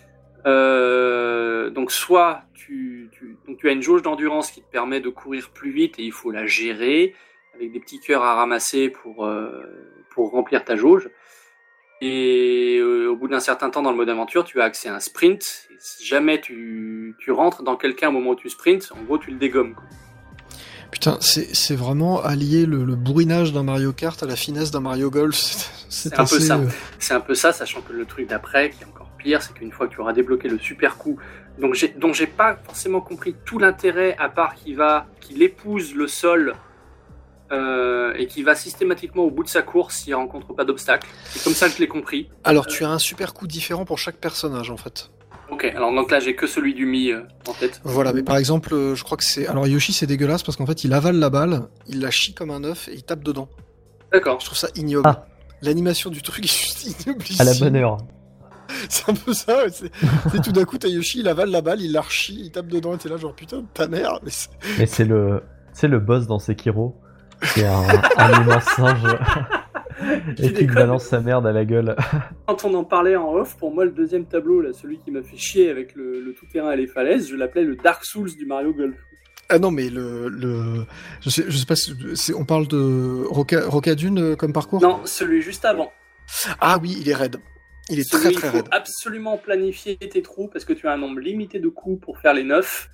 Donc soit tu as une jauge d'endurance qui te permet de courir plus vite et il faut la gérer avec des petits cœurs à ramasser pour remplir ta jauge. Et au bout d'un certain temps dans le mode aventure, tu as accès à un sprint. Et si jamais tu rentres dans quelqu'un au moment où tu sprints, en gros tu le dégommes, quoi. Putain, c'est vraiment allier le bourrinage d'un Mario Kart à la finesse d'un Mario Golf. C'est un peu ça. C'est un peu ça, sachant que le truc d'après, qui est encore pire, c'est qu'une fois que tu auras débloqué le super coup, dont j'ai pas forcément compris tout l'intérêt, à part qu'il épouse le sol et qu'il va systématiquement au bout de sa course s'il rencontre pas d'obstacles. C'est comme ça que je l'ai compris. Alors tu as un super coup différent pour chaque personnage en fait. Ok, alors donc là j'ai que celui du Mi en tête. Voilà, mais par exemple, je crois que c'est... Alors Yoshi c'est dégueulasse parce qu'en fait il avale la balle, il la chie comme un œuf et il tape dedans. D'accord. Je trouve ça ignoble. Ah. L'animation du truc est juste ignoblissime. À la bonne heure. C'est un peu ça, c'est tout d'un coup t'as Yoshi, il avale la balle, il la rechie, il tape dedans et t'es là genre putain ta mère. Mais c'est le boss dans Sekiro, c'est un immense singe et qui balance sa merde à la gueule. Quand on en parlait en off, pour moi le deuxième tableau, là, celui qui m'a fait chier avec le tout-terrain et les falaises, je l'appelais le Dark Souls du Mario Golf. Ah non mais je sais pas si on parle de Roca Dune comme parcours. Non, celui juste avant. Ah oui, il est raide. Il est très très raide. Il faut absolument planifier tes trous parce que tu as un nombre limité de coups pour faire les 9.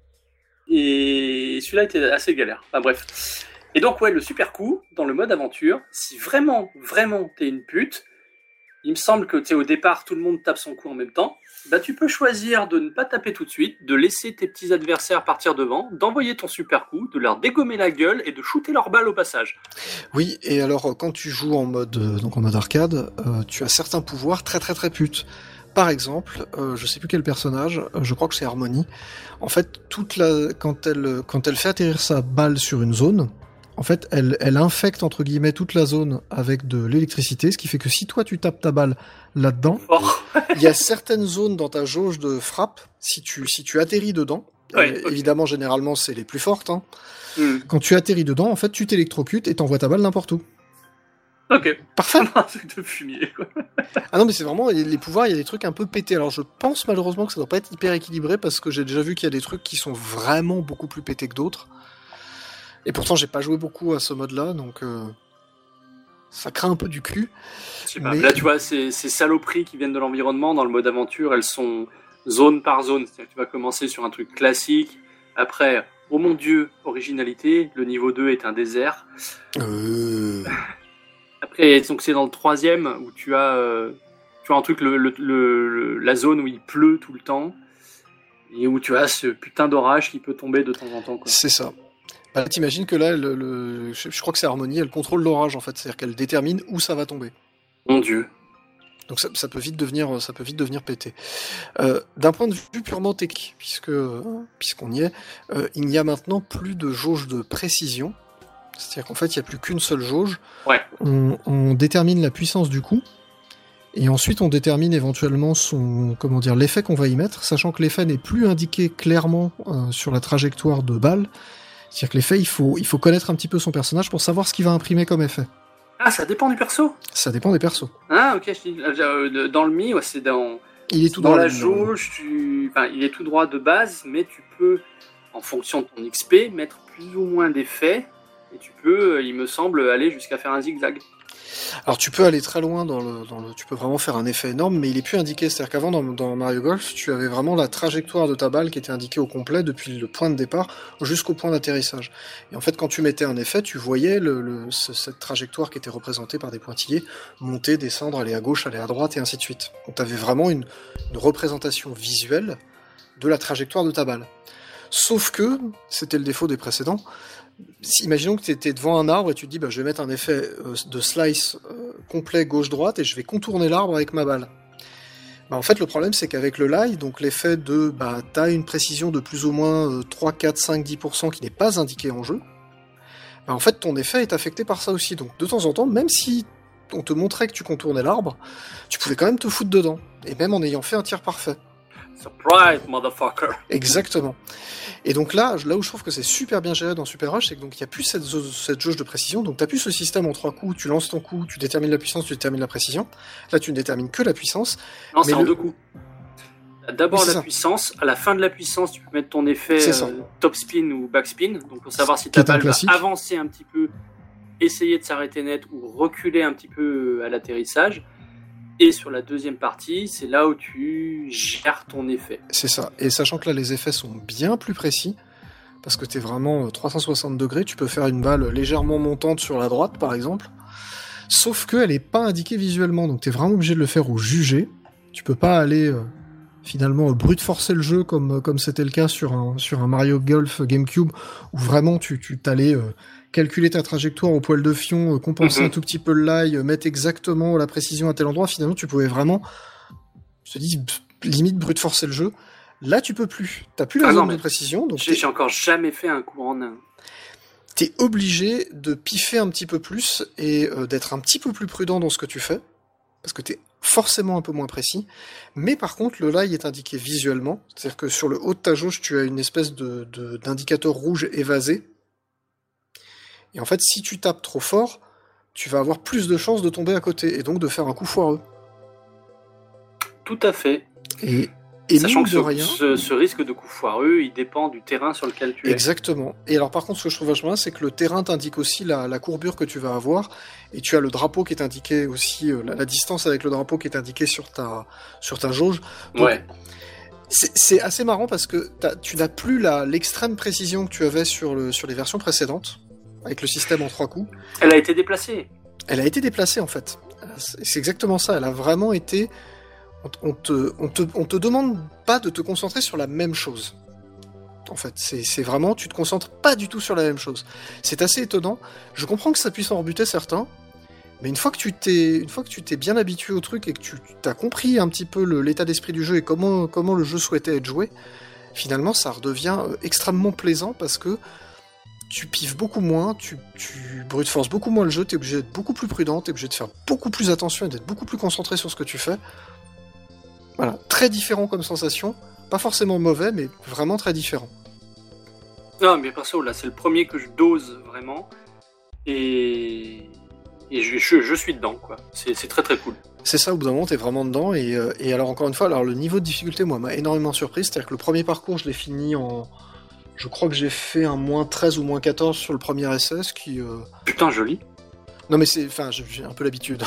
Et celui-là était assez galère. Enfin bref. Et donc le super coup, dans le mode aventure, si vraiment t'es une pute, il me semble que au départ tout le monde tape son coup en même temps, tu peux choisir de ne pas taper tout de suite, de laisser tes petits adversaires partir devant, d'envoyer ton super coup, de leur dégommer la gueule et de shooter leur balle au passage. Oui, et alors quand tu joues en mode arcade, tu as certains pouvoirs très très très putes. Par exemple, je sais plus quel personnage, je crois que c'est Harmony. En fait, quand elle fait atterrir sa balle sur une zone, en fait, elle infecte entre guillemets toute la zone avec de l'électricité, ce qui fait que si toi tu tapes ta balle là-dedans, il y a certaines zones dans ta jauge de frappe, si tu atterris dedans, évidemment généralement c'est les plus fortes, hein, quand tu atterris dedans, en fait tu t'électrocutes et t'envoies ta balle n'importe où. Ok. Parfait. Un truc de fumier, quoi. Ah non, mais c'est vraiment, les pouvoirs, il y a des trucs un peu pétés. Alors je pense malheureusement que ça doit pas être hyper équilibré parce que j'ai déjà vu qu'il y a des trucs qui sont vraiment beaucoup plus pétés que d'autres. Et pourtant, j'ai pas joué beaucoup à ce mode-là, donc ça craint un peu du cul. Mais... Là, tu vois, ces saloperies qui viennent de l'environnement, dans le mode aventure, elles sont zone par zone. C'est-à-dire que tu vas commencer sur un truc classique. Après, oh mon Dieu, originalité, le niveau 2 est un désert. Après, donc c'est dans le 3e où tu as un truc, la zone où il pleut tout le temps et où tu as ce putain d'orage qui peut tomber de temps en temps, quoi. C'est ça. T'imagines que là, je crois que c'est Harmony, elle contrôle l'orage en fait, c'est-à-dire qu'elle détermine où ça va tomber. Mon Dieu. Donc ça peut vite devenir pété. D'un point de vue purement tech, puisqu'on y est, il n'y a maintenant plus de jauge de précision. C'est-à-dire qu'en fait, il n'y a plus qu'une seule jauge. Ouais. On détermine la puissance du coup, et ensuite on détermine éventuellement l'effet qu'on va y mettre, sachant que l'effet n'est plus indiqué clairement sur la trajectoire de balle. C'est-à-dire que l'effet, il faut connaître un petit peu son personnage pour savoir ce qu'il va imprimer comme effet. Ah, ça dépend du perso. Ça dépend des persos. Ah, ok. Dans le Mi, c'est dans. Il est tout dans la jauge. Il est tout droit de base, mais tu peux, en fonction de ton XP, mettre plus ou moins d'effets. Et tu peux, il me semble, aller jusqu'à faire un zigzag. Alors tu peux aller très loin tu peux vraiment faire un effet énorme, mais il est plus indiqué. C'est-à-dire qu'avant dans Mario Golf, tu avais vraiment la trajectoire de ta balle qui était indiquée au complet depuis le point de départ jusqu'au point d'atterrissage. Et en fait, quand tu mettais un effet, tu voyais cette trajectoire qui était représentée par des pointillés monter, descendre, aller à gauche, aller à droite et ainsi de suite. Donc tu avais vraiment une représentation visuelle de la trajectoire de ta balle. Sauf que, c'était le défaut des précédents, imaginons que tu étais devant un arbre et tu te dis je vais mettre un effet de slice complet gauche-droite et je vais contourner l'arbre avec ma balle. En fait, le problème c'est qu'avec le lie, donc l'effet de t'as une précision de plus ou moins 3, 4, 5, 10% qui n'est pas indiqué en jeu, en fait ton effet est affecté par ça aussi. Donc de temps en temps, même si on te montrait que tu contournais l'arbre, tu pouvais quand même te foutre dedans, et même en ayant fait un tir parfait. Surprise, motherfucker. Exactement. Et donc là où je trouve que c'est super bien géré dans Super Rush, c'est que donc il y a plus cette jauge de précision. Donc t'as plus ce système en 3 coups, tu lances ton coup, tu détermines la puissance, tu détermines la précision. Là tu ne détermines que la puissance. Non, c'est en 2 coups. D'abord la puissance, à la fin de la puissance, tu peux mettre ton effet top spin ou back spin, donc pour savoir si ta balle va avancer un petit peu, essayer de s'arrêter net ou reculer un petit peu à l'atterrissage. Et sur la deuxième partie, c'est là où tu gères ton effet. C'est ça. Et sachant que là, les effets sont bien plus précis, parce que t'es vraiment 360 degrés, tu peux faire une balle légèrement montante sur la droite, par exemple, sauf qu'elle n'est pas indiquée visuellement, donc t'es vraiment obligé de le faire au jugé. Tu peux pas aller, finalement, brute forcer le jeu, comme c'était le cas sur un Mario Golf GameCube, où vraiment tu t'allais... calculer ta trajectoire au poil de fion, compenser un tout petit peu le lie, mettre exactement la précision à tel endroit, finalement tu pouvais vraiment, je te dis, limite brute forcer le jeu. Là tu peux plus, t'as plus la zone de précision. Donc j'ai encore jamais fait un coup en un. T'es obligé de piffer un petit peu plus et d'être un petit peu plus prudent dans ce que tu fais, parce que t'es forcément un peu moins précis, mais par contre le lie est indiqué visuellement, c'est-à-dire que sur le haut de ta jauge tu as une espèce d'indicateur rouge évasé. Et en fait, si tu tapes trop fort, tu vas avoir plus de chances de tomber à côté, et donc de faire un coup foireux. Tout à fait. Et Et sachant que rien, ce risque de coup foireux, il dépend du terrain sur lequel tu es. Exactement. Et alors par contre, ce que je trouve vachement bien, c'est que le terrain t'indique aussi la courbure que tu vas avoir, et tu as le drapeau qui est indiqué aussi, la distance avec le drapeau qui est indiqué sur ta jauge. Donc, ouais. C'est assez marrant parce que tu n'as plus l'extrême précision que tu avais sur les versions précédentes, avec le système en 3 coups. Elle a été déplacée. Elle a été déplacée en fait. C'est exactement ça. Elle a vraiment été. On te demande pas de te concentrer sur la même chose. En fait, c'est vraiment, tu te concentres pas du tout sur la même chose. C'est assez étonnant. Je comprends que ça puisse en rebuter certains, mais une fois que tu t'es bien habitué au truc et que tu as compris un petit peu l'état d'esprit du jeu et comment le jeu souhaitait être joué, finalement, ça redevient extrêmement plaisant parce que tu pives beaucoup moins, tu brute force beaucoup moins le jeu, t'es obligé d'être beaucoup plus prudent, t'es obligé de faire beaucoup plus attention et d'être beaucoup plus concentré sur ce que tu fais. Voilà, très différent comme sensation, pas forcément mauvais, mais vraiment très différent. Non, mais perso, là, c'est le premier que je dose vraiment, et je suis dedans, quoi. C'est très très cool. C'est ça, au bout d'un moment, t'es vraiment dedans, et alors encore une fois, le niveau de difficulté, moi, m'a énormément surpris, c'est-à-dire que le premier parcours, je l'ai fini en... Je crois que j'ai fait un -13 ou -14 sur le premier SS, qui... Putain, joli. Non mais j'ai un peu l'habitude.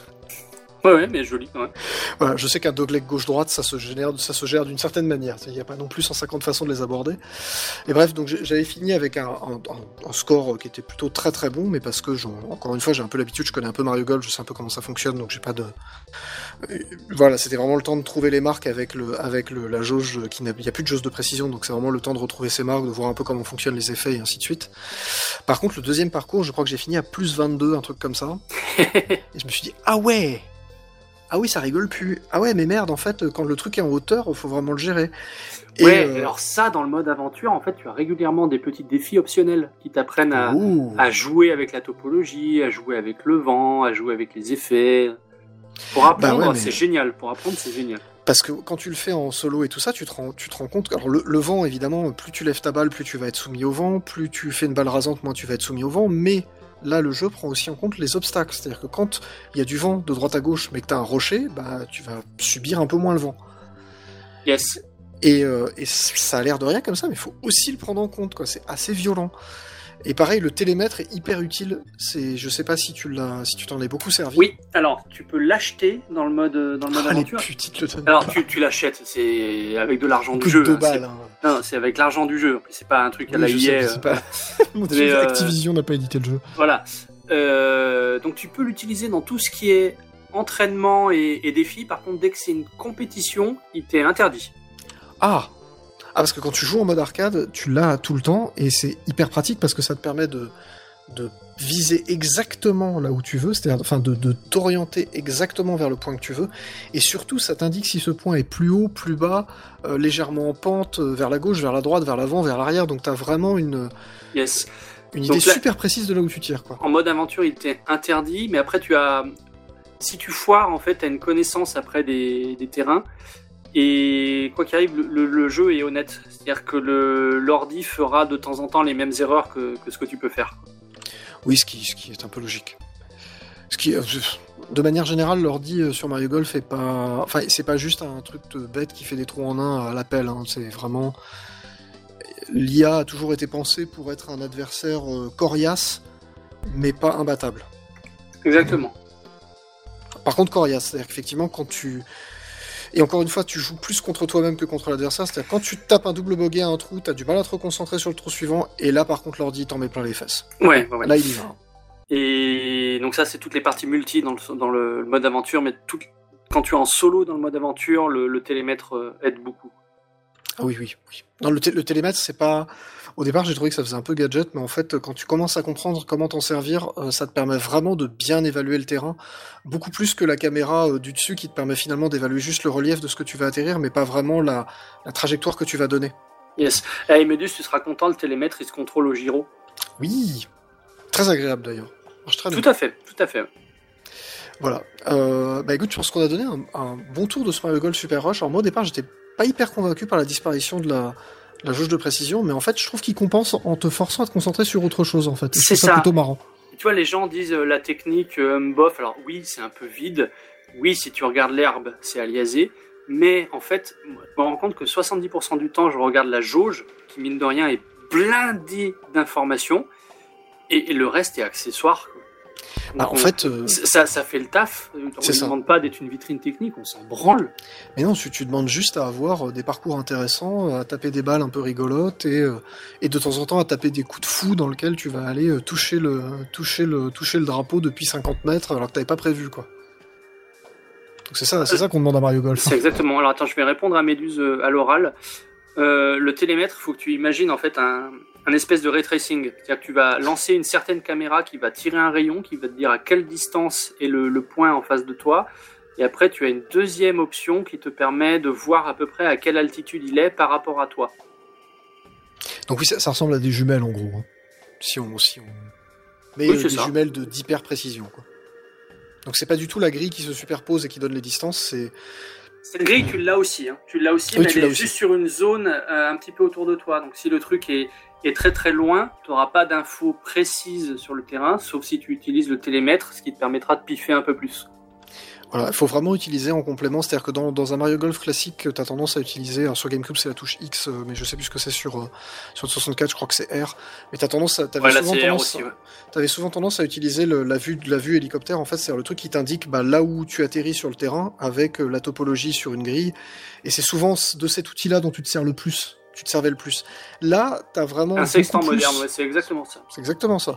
Ouais, mais joli quand même. Voilà, je sais qu'un dogleg gauche-droite, ça se gère d'une certaine manière. Il n'y a pas non plus 150 façons de les aborder. Et bref, donc j'avais fini avec un score qui était plutôt très très bon, mais parce que, encore une fois, j'ai un peu l'habitude, je connais un peu Mario Golf, je sais un peu comment ça fonctionne, donc j'ai pas de... Voilà, c'était vraiment le temps de trouver les marques avec la jauge, il n'y a plus de jauge de précision, donc c'est vraiment le temps de retrouver ces marques, de voir un peu comment fonctionnent les effets, et ainsi de suite. Par contre, le deuxième parcours, je crois que j'ai fini à +22, un truc comme ça. Et je me suis dit, ah ouais! Ah oui, ça rigole plus. Ah ouais, mais merde, en fait, quand le truc est en hauteur, il faut vraiment le gérer. Ouais, alors ça, dans le mode aventure, en fait, tu as régulièrement des petits défis optionnels qui t'apprennent à jouer avec la topologie, à jouer avec le vent, à jouer avec les effets. Pour apprendre, c'est génial. Pour apprendre, c'est génial. Parce que quand tu le fais en solo et tout ça, tu te rends compte... Alors le vent, évidemment, plus tu lèves ta balle, plus tu vas être soumis au vent, plus tu fais une balle rasante, moins tu vas être soumis au vent, mais... Là, le jeu prend aussi en compte les obstacles. C'est-à-dire que quand il y a du vent de droite à gauche, mais que tu as un rocher, bah, tu vas subir un peu moins le vent. Yes. Et ça a l'air de rien comme ça, mais il faut aussi le prendre en compte, quoi. C'est assez violent. Et pareil, le télémètre est hyper utile. Je sais pas si tu t'en es beaucoup servi. Oui, alors tu peux l'acheter dans le mode aventure. Alors tu l'achètes, c'est avec de l'argent du jeu. 2 balles. Non, c'est avec l'argent du jeu. C'est pas un truc à la EA. Activision n'a pas édité le jeu. Voilà. Donc tu peux l'utiliser dans tout ce qui est entraînement et défi. Par contre, dès que c'est une compétition, il t'est interdit. Ah, parce que quand tu joues en mode arcade, tu l'as tout le temps, et c'est hyper pratique parce que ça te permet de viser exactement là où tu veux, c'est-à-dire de t'orienter exactement vers le point que tu veux, et surtout ça t'indique si ce point est plus haut, plus bas, légèrement en pente, vers la gauche, vers la droite, vers l'avant, vers l'arrière, donc t'as vraiment une idée super précise de là où tu tires, quoi. En mode aventure, il t'est interdit, mais après si tu foires, en fait, t'as une connaissance après des terrains. Et quoi qu'il arrive, le jeu est honnête. C'est-à-dire que l'ordi fera de temps en temps les mêmes erreurs que ce que tu peux faire. Oui, ce qui est un peu logique. De manière générale, l'ordi sur Mario Golf est pas... Enfin, c'est pas juste un truc bête qui fait des trous en un à l'appel. Hein. C'est vraiment... L'IA a toujours été pensée pour être un adversaire coriace, mais pas imbattable. Exactement. Par contre, coriace. C'est-à-dire qu'effectivement, quand tu... Et encore une fois, tu joues plus contre toi-même que contre l'adversaire. C'est-à-dire quand tu tapes un double bogey à un trou, t'as du mal à te reconcentrer sur le trou suivant, et là, par contre, l'ordi t'en met plein les fesses. Ouais. Là, il y va. Et donc ça, c'est toutes les parties multi dans le mode aventure, mais quand tu es en solo dans le mode aventure, le télémètre aide beaucoup. Ah oui. Non, le télémètre, c'est pas... Au départ, j'ai trouvé que ça faisait un peu gadget, mais en fait, quand tu commences à comprendre comment t'en servir, ça te permet vraiment de bien évaluer le terrain, beaucoup plus que la caméra du dessus qui te permet finalement d'évaluer juste le relief de ce que tu vas atterrir, mais pas vraiment la trajectoire que tu vas donner. Yes. Et Medus, tu seras content, le télémètre, il se contrôle au gyro. Oui. Très agréable d'ailleurs. Marche très bien. Tout à fait. Voilà. Écoute, je pense qu'on a donné un bon tour de ce Mario Golf Super Rush. Alors moi, au départ, j'étais pas hyper convaincu par la disparition de la jauge de précision, mais en fait, je trouve qu'il compense en te forçant à te concentrer sur autre chose, en fait. C'est ça plutôt marrant. Tu vois, les gens disent la technique bof. Alors oui, c'est un peu vide. Oui, si tu regardes l'herbe, c'est aliasé. Mais en fait, je me rends compte que 70% du temps, je regarde la jauge, qui mine de rien est blindée d'informations, et le reste est accessoire. Bah, en fait, ça fait le taf. On ne demande pas d'être une vitrine technique, on s'en branle. Mais non, tu demandes juste à avoir des parcours intéressants, à taper des balles un peu rigolotes et de temps en temps à taper des coups de fou dans lesquels tu vas aller toucher le drapeau depuis 50 mètres alors que t'avais pas prévu, quoi. Donc c'est ça qu'on demande à Mario Golf. C'est exactement. Alors attends, je vais répondre à Méduse à l'oral. Le télémètre, il faut que tu imagines en fait un espèce de ray tracing. C'est-à-dire que tu vas lancer une certaine caméra qui va tirer un rayon, qui va te dire à quelle distance est le point en face de toi. Et après, tu as une deuxième option qui te permet de voir à peu près à quelle altitude il est par rapport à toi. Donc oui, ça ressemble à des jumelles en gros. Hein. Si on... Mais oui, des jumelles d'hyper précision, quoi. Donc c'est pas du tout la grille qui se superpose et qui donne les distances, c'est... Cette grille, tu l'as aussi. Hein. Tu l'as aussi, oui, mais elle est juste sur une zone un petit peu autour de toi. Donc si le truc est très très loin, tu n'auras pas d'infos précises sur le terrain, sauf si tu utilises le télémètre, ce qui te permettra de piffer un peu plus. Voilà, il faut vraiment utiliser en complément, c'est-à-dire que dans un Mario Golf classique, tu as tendance à utiliser, alors sur GameCube c'est la touche X, mais je sais plus ce que c'est sur le 64, je crois que c'est R, mais t'avais souvent tendance à utiliser la vue hélicoptère, en fait, c'est le truc qui t'indique là où tu atterris sur le terrain, avec la topologie sur une grille, et c'est souvent de cet outil-là dont tu te servais le plus. Là, t'as vraiment... Un sextant moderne, ouais, c'est exactement ça. C'est exactement ça.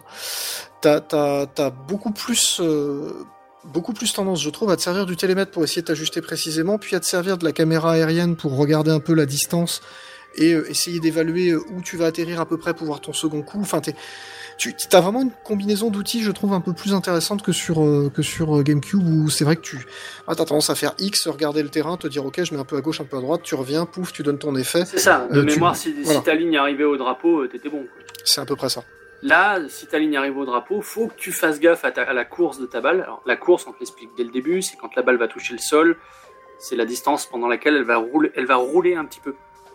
T'as beaucoup plus tendance, je trouve, à te servir du télémètre pour essayer de t'ajuster précisément, puis à te servir de la caméra aérienne pour regarder un peu la distance et essayer d'évaluer où tu vas atterrir à peu près pour voir ton second coup. Enfin, t'as vraiment une combinaison d'outils, je trouve, un peu plus intéressante que sur GameCube, où c'est vrai que t'as tendance à faire X, regarder le terrain, te dire ok, je mets un peu à gauche, un peu à droite, tu reviens, pouf, tu donnes ton effet. C'est ça, de mémoire, si ta ligne arrivait au drapeau, t'étais bon, quoi. C'est à peu près ça. Là, si ta ligne arrive au drapeau, faut que tu fasses gaffe à la course de ta balle. Alors, la course, on te l'explique dès le début, c'est quand la balle va toucher le sol, c'est la distance pendant laquelle elle va rouler un petit peu.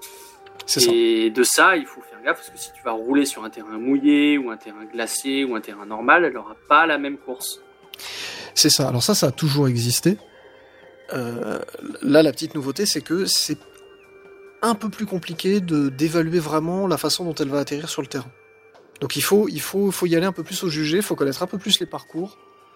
Et de ça, il faut faire gaffe, parce que si tu vas rouler sur un terrain mouillé, ou un terrain glacé, ou un terrain normal, elle n'aura pas la même course. C'est ça. Alors ça a toujours existé. Là, la petite nouveauté, c'est que c'est un peu plus compliqué d'évaluer vraiment la façon dont elle va atterrir sur le terrain. Donc il faut y aller un peu plus au jugé, il faut connaître un peu plus les parcours,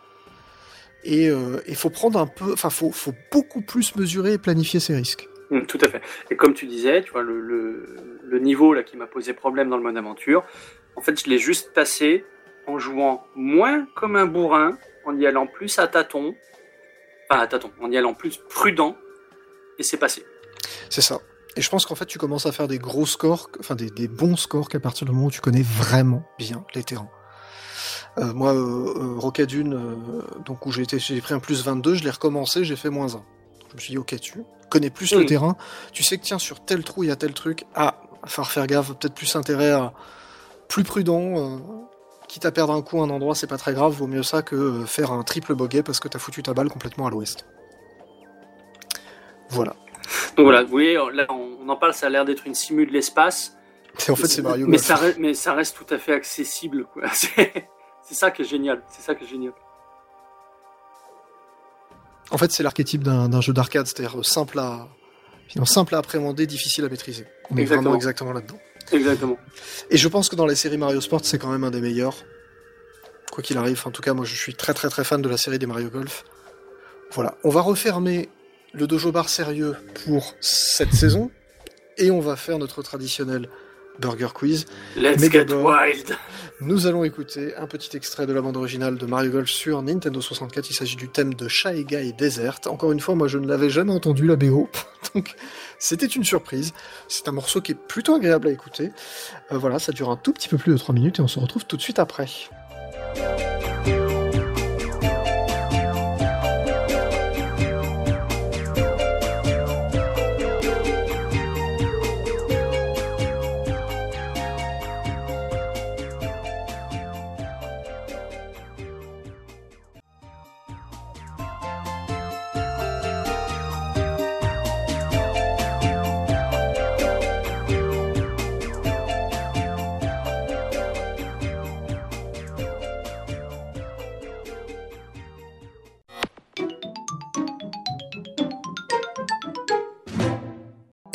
et faut prendre un peu, faut beaucoup plus mesurer et planifier ses risques. Tout à fait. Et comme tu disais, tu vois le niveau là qui m'a posé problème dans le mode aventure, en fait je l'ai juste passé en jouant moins comme un bourrin, en y allant plus à tâtons, en y allant plus prudent, et c'est passé. C'est ça. Et je pense qu'en fait, tu commences à faire des gros scores, enfin des bons scores qu'à partir du moment où tu connais vraiment bien les terrains. Moi, Rocket Dune, donc où j'ai pris un plus 22, je l'ai recommencé, j'ai fait moins 1. Je me suis dit, ok, tu connais plus le terrain, tu sais que tiens, sur tel trou, il y a tel truc, il va falloir faire gaffe, peut-être plus intérêt à plus prudent, quitte à perdre un coup à un endroit, c'est pas très grave, vaut mieux ça que faire un triple bogey parce que t'as foutu ta balle complètement à l'ouest. Voilà. Donc voilà, vous voyez, là on en parle, ça a l'air d'être une simu de l'espace. Et en fait, c'est Mario Golf. Mais ça reste tout à fait accessible, quoi. C'est ça qui est génial. En fait, c'est l'archétype d'un jeu d'arcade, c'est-à-dire simple à appréhender, difficile à maîtriser. On est vraiment exactement là-dedans. Exactement. Et je pense que dans les séries Mario Sport, c'est quand même un des meilleurs. Quoi qu'il arrive, en tout cas, moi je suis très très très fan de la série des Mario Golf. Voilà, on va refermer le Dojo Bar sérieux pour cette saison, et on va faire notre traditionnel Burger Quiz. Let's get wild. Nous allons écouter un petit extrait de la bande originale de Mario Golf sur Nintendo 64. Il s'agit du thème de Shy Guy Desert. Encore une fois, moi je ne l'avais jamais entendu, la BO, donc c'était une surprise. C'est un morceau qui est plutôt agréable à écouter. Voilà, ça dure un tout petit peu plus de 3 minutes et on se retrouve tout de suite après.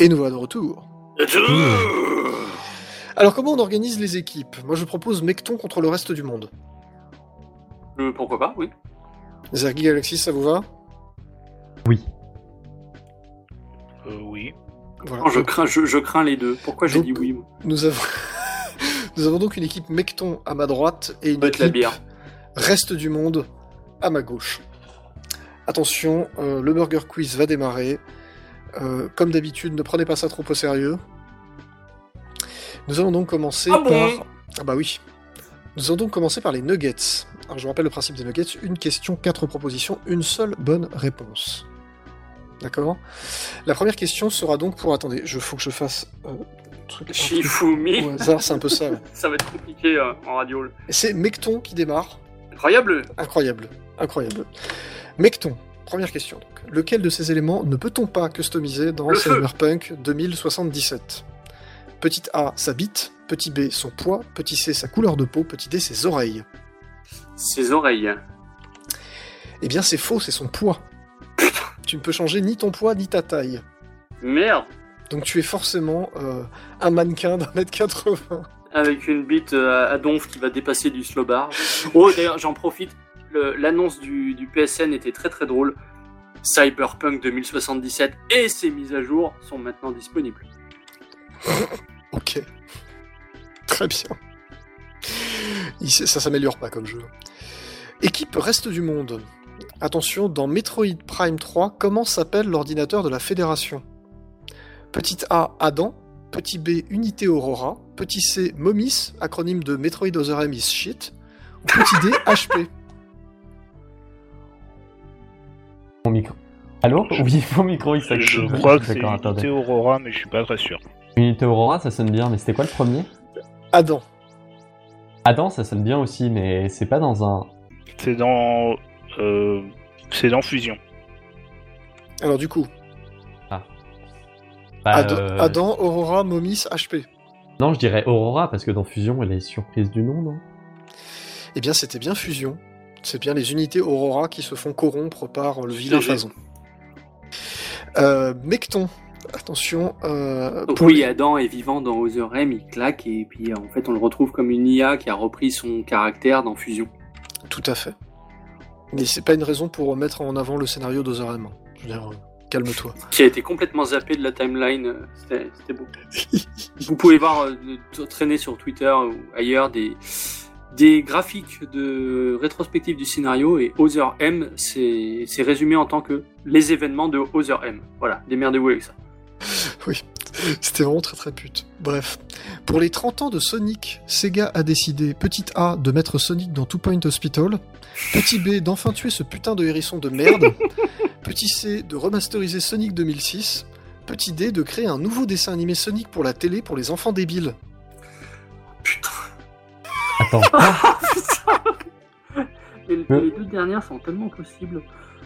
Et nous voilà de retour. Alors, comment on organise les équipes ? Moi, je propose Mecton contre le reste du monde. Pourquoi pas, oui. Zergy Galaxy, ça vous va ? Oui. Oui. Voilà. Je crains les deux. Pourquoi j'ai dit oui ? Nous avons donc une équipe Mecton à ma droite et une équipe la bière. Reste du monde à ma gauche. Attention, le Burger Quiz va démarrer. Comme d'habitude, ne prenez pas ça trop au sérieux. Nous allons donc commencer par... Ah bah oui. Nous allons donc commencer par les nuggets. Alors je vous rappelle le principe des nuggets. Une question, 4 propositions, une seule bonne réponse. D'accord ? La première question sera donc pour... Attendez, faut que je fasse... Shifumi. Ouais, ça, c'est un peu ça. Ouais. Ça va être compliqué en radio. Et c'est Mecton qui démarre. Incroyable. Mecton, première question. Donc. Lequel de ces éléments ne peut-on pas customiser dans Cyberpunk 2077 ? Petit A, sa bite. Petit B, son poids. Petit C, sa couleur de peau. Petit D, ses oreilles. Ses oreilles. Eh bien, c'est faux, c'est son poids. Tu ne peux changer ni ton poids, ni ta taille. Merde. Donc tu es forcément un mannequin d'1m80. Avec une bite à donf qui va dépasser du slow bar. Oh, d'ailleurs, j'en profite. L'annonce du PSN était très très drôle. Cyberpunk 2077 et ses mises à jour sont maintenant disponibles. Ok. Très bien. Ça s'améliore pas comme jeu. Équipe Reste du Monde. Attention, dans Metroid Prime 3, comment s'appelle l'ordinateur de la Fédération ? Petit A, Adam. Petit B, Unité Aurora. Petit C, Momis, acronyme de Metroid Other M is shit. Ou petit D, HP. Mon micro. Allô ? Oui, mon micro il s'active. Je crois que c'est Unité Aurora, mais je suis pas très sûr. Unité Aurora, ça sonne bien, mais c'était quoi le premier ? Adam. Adam, ça sonne bien aussi, mais c'est pas dans un... C'est dans Fusion. Alors du coup... Bah, Adam, Aurora, Momis, HP. Non, je dirais Aurora, parce que dans Fusion, elle est surprise du nom, non ? Eh bien, c'était bien Fusion. C'est bien les unités Aurora qui se font corrompre par le vilain Phazon. Mecton, attention. Oui, Adam est vivant dans Other M, il claque, et puis en fait, on le retrouve comme une IA qui a repris son caractère dans Fusion. Tout à fait. Mais c'est pas une raison pour mettre en avant le scénario d'Other M. Je veux dire... Calme-toi. Qui a été complètement zappé de la timeline, c'était beau. Vous pouvez voir traîner sur Twitter ou ailleurs des graphiques de rétrospective du scénario, et Other M, c'est résumé en tant que les événements de Other M. Voilà, démerdez-vous avec ça. Oui, c'était vraiment très très pute. Bref. Pour les 30 ans de Sonic, Sega a décidé, petit A, de mettre Sonic dans Two Point Hospital, petit B, d'enfin tuer ce putain de hérisson de merde, petit C, de remasteriser Sonic 2006, petit D, de créer un nouveau dessin animé Sonic pour la télé pour les enfants débiles. Putain. Attends. Les deux dernières sont tellement possibles.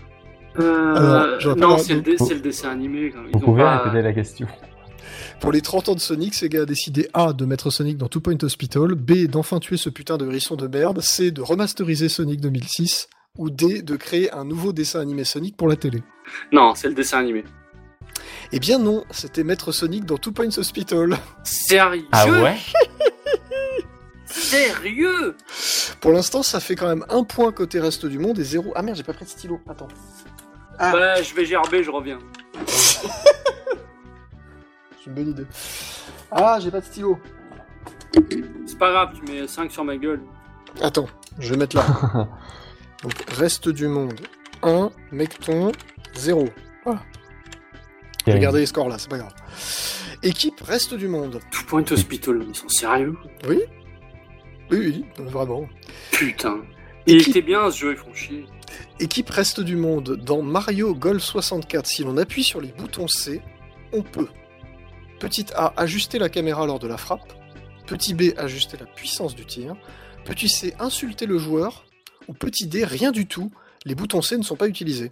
Non, c'est le dessin animé. Vous pouvez répéter la question. Pour les 30 ans de Sonic, Sega a décidé A, de mettre Sonic dans Two Point Hospital, B, d'enfin tuer ce putain de hérisson de merde, C, de remasteriser Sonic 2006, ou D, de créer un nouveau dessin animé Sonic pour la télé. Non, c'est le dessin animé. Eh bien non, c'était mettre Sonic dans Two Point Hospital. Sérieux ? Ah ouais ? Sérieux ? Pour l'instant, ça fait quand même 1 point côté Reste du Monde et 0... Ah merde, j'ai pas pris de stylo, attends. Ah. Bah, je vais gerber, je reviens. C'est une bonne idée. Ah, j'ai pas de stylo. C'est pas grave, tu mets 5 sur ma gueule. Attends, je vais mettre là. Donc, Reste du Monde 1, Mecton 0. Voilà. Regardez les scores là, c'est pas grave. Équipe Reste du Monde. Two Point Hospital, ils sont sérieux ? Oui. Oui, vraiment. Putain. Il était bien ce jeu, ils font chier. Équipe Reste du Monde. Dans Mario Golf 64, si l'on appuie sur les boutons C, on peut. Petit A, ajuster la caméra lors de la frappe. Petit B, ajuster la puissance du tir. Petit C, insulter le joueur. Ou petit D, rien du tout. Les boutons C ne sont pas utilisés.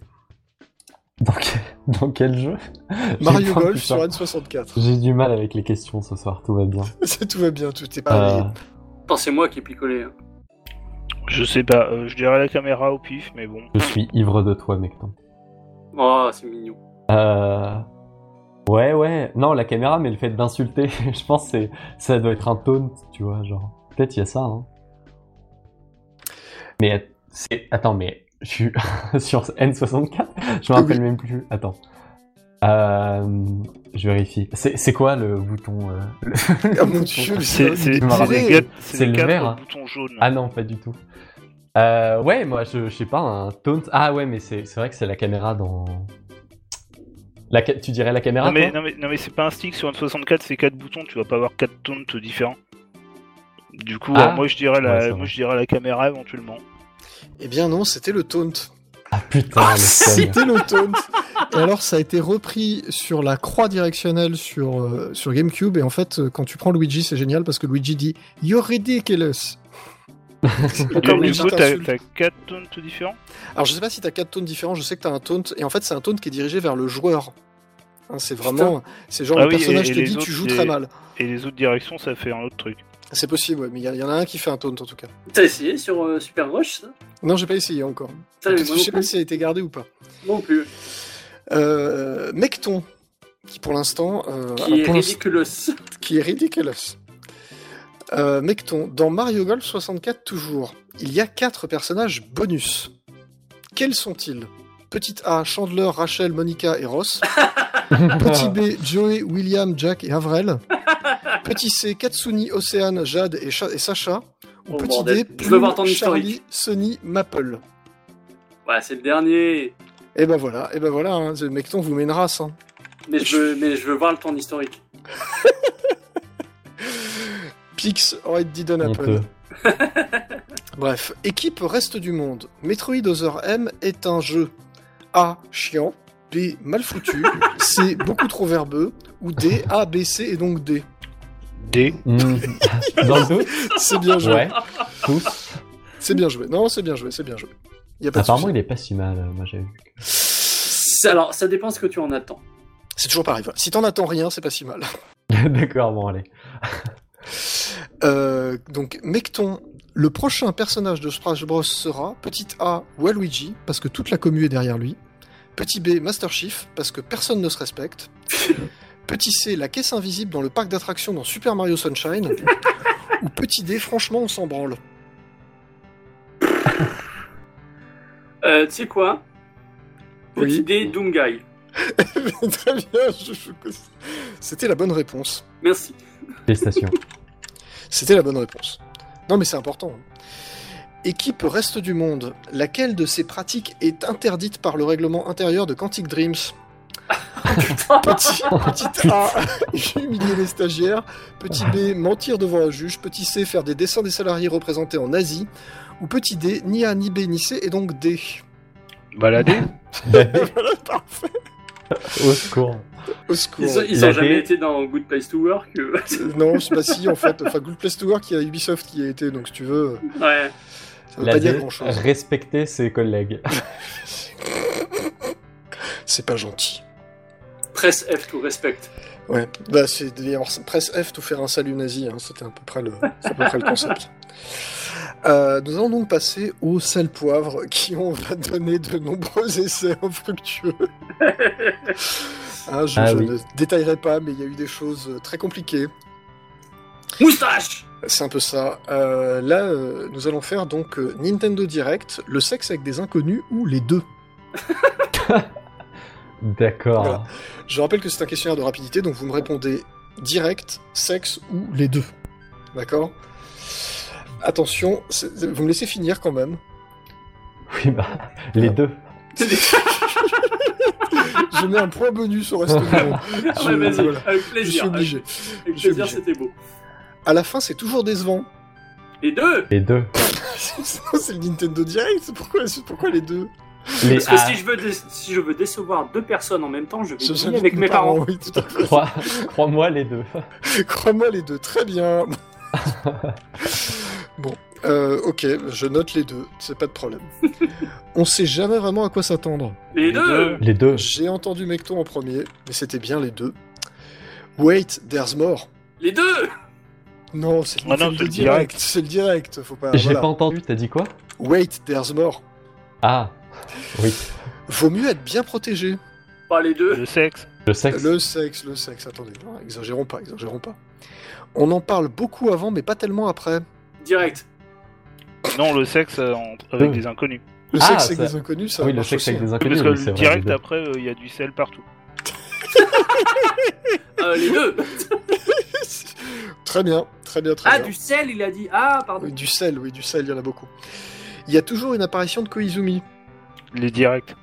Dans quel jeu ? Mario Golf sur N64. J'ai du mal avec les questions ce soir, tout va bien. Tout va bien, tout est pas... Attends, c'est moi qui ai picolé. Hein. Je sais pas, je dirais la caméra au pif, mais bon. Je suis ivre de toi, Mecton. Oh, c'est mignon. Ouais. non, la caméra, mais le fait d'insulter, je pense que ça doit être un taunt, tu vois, genre. Peut-être il y a ça, hein. Mais attends, mais je suis sur N64, je me rappelle même plus. Attends. Je vérifie. C'est quoi le bouton Ah mon dieu, c'est le vert, hein. Bouton jaune. Ah non, pas du tout. Ouais, moi je sais pas, un taunt. Ah ouais, mais c'est vrai que c'est la caméra dans. Tu dirais la caméra, non mais c'est pas un stick sur N64, c'est 4 boutons, tu vas pas avoir 4 taunts différents. Du coup, moi je dirais la caméra éventuellement. Eh bien non, c'était le taunt. Ah putain, c'était le taunt. Et alors ça a été repris sur la croix directionnelle sur GameCube, et en fait quand tu prends Luigi, c'est génial parce que Luigi dit You're ridiculous. Du coup, t'as 4 taunts différents. Alors je sais pas si t'as 4 taunts différents, je sais que t'as un taunt, et en fait c'est un taunt qui est dirigé vers le joueur. Hein, c'est vraiment, c'est genre le personnage te dit tu joues très mal. Et les autres directions, ça fait un autre truc. C'est possible, ouais, mais il y en a un qui fait un taunt en tout cas. T'as essayé sur Super Rush, ça? Non, j'ai pas essayé encore. Je sais pas si ça a été gardé ou pas. Non plus. Mecton, qui pour l'instant... qui est ridiculous. Qui est ridiculous. Mecton, dans Mario Golf 64 toujours, il y a 4 personnages bonus. Quels sont-ils? Petit A, Chandler, Rachel, Monica et Ross. Petit B, Joey, William, Jack et Avril. Petit C, Katsuni, Océane, Jade et Sacha. Ou petit D, Plume, Charlie, Sonny, Maple. Ouais, c'est le dernier. Et ben voilà, hein, ce Mecton vous met une race. Hein. Mais je veux voir le ton historique. Pix, or it didn't happen. Bref, équipe reste du monde. Metroid Other M est un jeu A, chiant, B, mal foutu, C, beaucoup trop verbeux, ou D, A, B, C et donc D. D. Dans le doute. C'est bien joué. Ouais, tous. C'est bien joué. Non, c'est bien joué. Y a pas apparemment, il est pas si mal, moi j'ai vu. Alors, ça dépend ce que tu en attends. C'est toujours pareil. Si t'en attends rien, c'est pas si mal. D'accord, bon, allez. Donc, Mecton, le prochain personnage de Smash Bros sera petit A, Waluigi, parce que toute la commu est derrière lui. Petit B, Master Chief, parce que personne ne se respecte. Petit C, la caisse invisible dans le parc d'attractions dans Super Mario Sunshine. Ou petit D, franchement, on s'en branle. Tu sais quoi? Petit D, Doomguy. Très bien, c'était la bonne réponse. Merci. Félicitations. C'était la bonne réponse. Non, mais c'est important. Équipe reste du monde. Laquelle de ces pratiques est interdite par le règlement intérieur de Quantic Dreams? Petit A, humilier les stagiaires. Petit B, mentir devant un juge. Petit C, faire des dessins des salariés représentés en Asie. Ou petit D, ni A, ni B, ni C, et donc D. Balader. Voilà, parfait. Au secours. Ils ont jamais été dans Good Place to Work. Non, c'est pas si en fait. Enfin, Good Place to Work, il y a Ubisoft qui y a été, donc si tu veux. Ouais. Ça veut pas dire grand chose. Respecter ses collègues. C'est pas gentil. Press F to respect. Ouais, bah c'est d'ailleurs press F to faire un salut nazi, hein. C'était à peu près le concept. Nous allons donc passer au sel poivre qui on va donner de nombreux essais infructueux. Hein, je ne détaillerai pas, mais il y a eu des choses très compliquées. Moustache. C'est un peu ça. Là, nous allons faire donc Nintendo Direct, le sexe avec des inconnus ou les deux. D'accord. Voilà. Je rappelle que c'est un questionnaire de rapidité, donc vous me répondez direct, sexe ou les deux. D'accord ? Attention, vous me laissez finir quand même. Oui, bah, les deux. Je mets un point bonus au reste du monde. Vas-y, voilà. Avec plaisir. Je suis obligé. Avec plaisir, c'était beau. À la fin, c'est toujours décevant. Les deux. C'est le Nintendo Direct, pourquoi les deux? Parce que si je veux décevoir deux personnes en même temps, je vais dîner avec mes parents. Oui, tout à fait. Crois-moi les deux. Crois-moi les deux, très bien. Bon, ok, je note les deux, c'est pas de problème. On sait jamais vraiment à quoi s'attendre. Les deux. J'ai entendu Mecton en premier, mais c'était bien les deux. Wait, there's more. Les deux. Non, c'est le direct. C'est le direct, faut pas... J'ai pas entendu, t'as dit quoi? Wait, there's more. Ah, oui. Vaut mieux être bien protégé. Pas les deux. Le sexe. Le sexe. Le sexe, attendez, non, exagérons pas. On en parle beaucoup avant, mais pas tellement après. Direct. Non, le sexe avec des inconnus. Le sexe avec des inconnus, ça oui, le sexe avec des inconnus. Parce que le direct, après, il y a du sel partout. Les deux. Très bien. Ah, du sel, il a dit. Ah, pardon. Oui, du sel, il y en a beaucoup. Il y a toujours une apparition de Koizumi. Les directs.